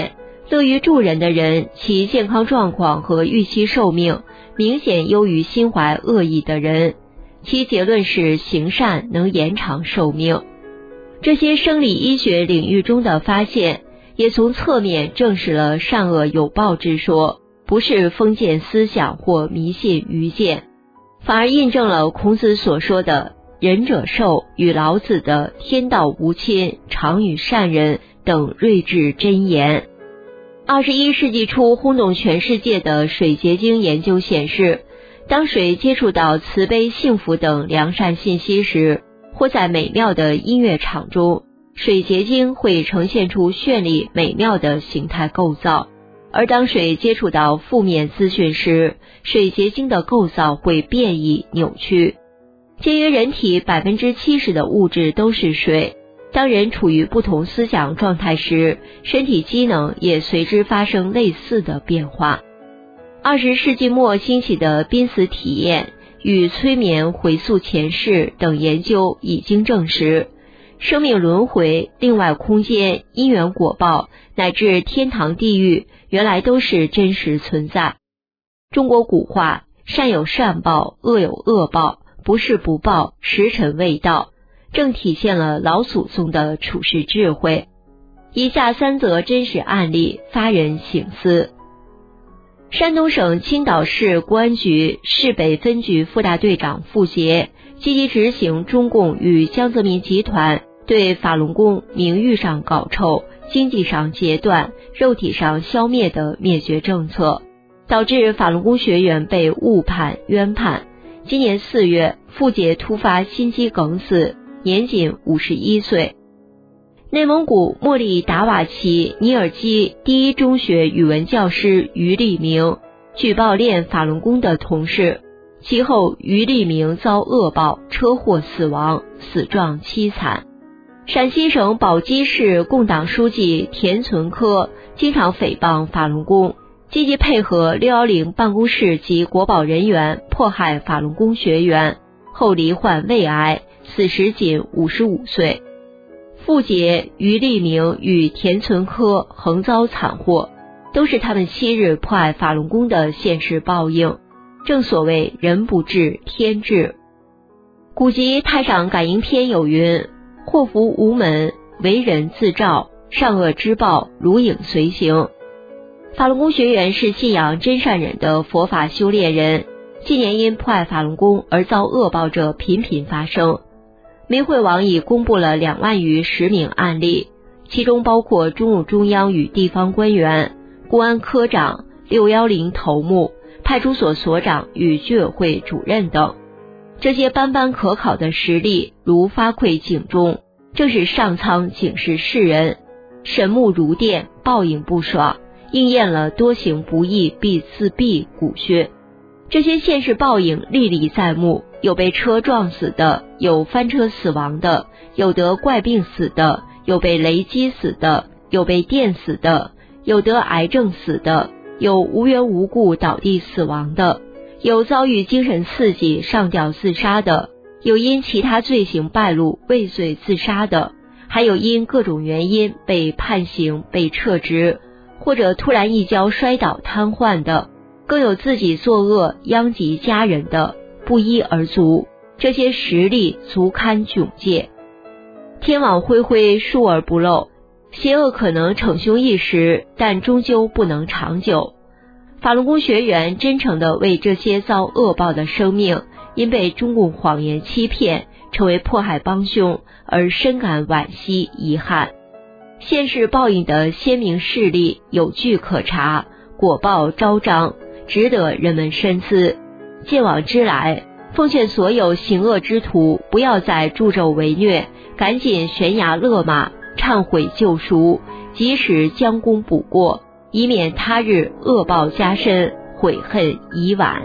乐于助人的人，其健康状况和预期寿命明显优于心怀恶意的人。其结论是行善能延长寿命。这些生理医学领域中的发现，也从侧面证实了善恶有报之说不是封建思想或迷信愚见，反而印证了孔子所说的仁者寿与老子的天道无亲，常与善人等睿智箴言。二十一世纪初轰动全世界的水结晶研究显示，当水接触到慈悲、幸福等良善信息时，或在美妙的音乐场中，水结晶会呈现出绚丽美妙的形态构造；而当水接触到负面资讯时，水结晶的构造会变异扭曲。介于人体 百分之七十 的物质都是水，当人处于不同思想状态时，身体机能也随之发生类似的变化。二十世纪末兴起的濒死体验与催眠回溯前世等研究已经证实，生命轮回、另外空间、因缘果报乃至天堂地狱原来都是真实存在。中国古话善有善报，恶有恶报，不是不报，时辰未到，正体现了老祖宗的处世智慧。以下三则真实案例发人省思。山东省青岛市公安局市北分局副大队长傅杰积极执行中共与江泽民集团对法轮功名誉上搞臭、经济上截断、肉体上消灭的灭绝政策，导致法轮功学员被误判冤判。今年四月，傅杰突发心肌梗死，年仅五十一岁。内蒙古莫里达瓦旗尼尔基第一中学语文教师于立明举报练法轮功的同事，其后于立明遭恶报，车祸死亡，死状凄惨。陕西省宝鸡市共党书记田存科经常诽谤法轮功，积极配合六一零办公室及国保人员迫害法轮功学员，后罹患胃癌，死时仅五十五岁。傅杰、于立明与田存科横遭惨祸，都是他们昔日迫害法轮功的现实报应。正所谓人不治天治。古籍《太上感应篇》有云：祸福无门，为人自照，善恶之报如影随形。法轮功学员是信仰真善忍的佛法修炼人，近年因迫害法轮功而遭恶报者频频发生。媒会网已公布了两万余实名案例，其中包括中共中央与地方官员、公安科长、六一零头目、派出所所长与居委会主任等。这些斑斑可考的实例如发馈警钟，正是上苍警示世人，神目如电，报应不爽，应验了多行不义必自毙古训。这些现实报应历历在目，有被车撞死的，有翻车死亡的，有得怪病死的，有被雷击死的，有被电死的，有得癌症死的，有无缘无故倒地死亡的，有遭遇精神刺激上吊自杀的，有因其他罪行败露畏罪自杀的，还有因各种原因被判刑被撤职，或者突然一跤摔倒瘫痪的，更有自己作恶殃及家人的，不一而足。这些实例足堪窘戒。天网恢恢，疏而不漏，邪恶可能逞凶一时，但终究不能长久。法轮功学员真诚地为这些遭恶报的生命因被中共谎言欺骗成为迫害帮凶而深感惋惜遗憾。现世报应的鲜明事例有据可查，果报昭彰，值得人们深思。戒往之来，奉劝所有行恶之徒不要再助纣为虐，赶紧悬崖勒马，忏悔救赎，及时将功补过，以免他日恶报加深，悔恨已晚。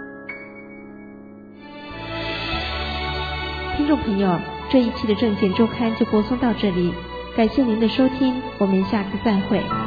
听众朋友，这一期的证件周刊就播送到这里，感谢您的收听，我们下次再会。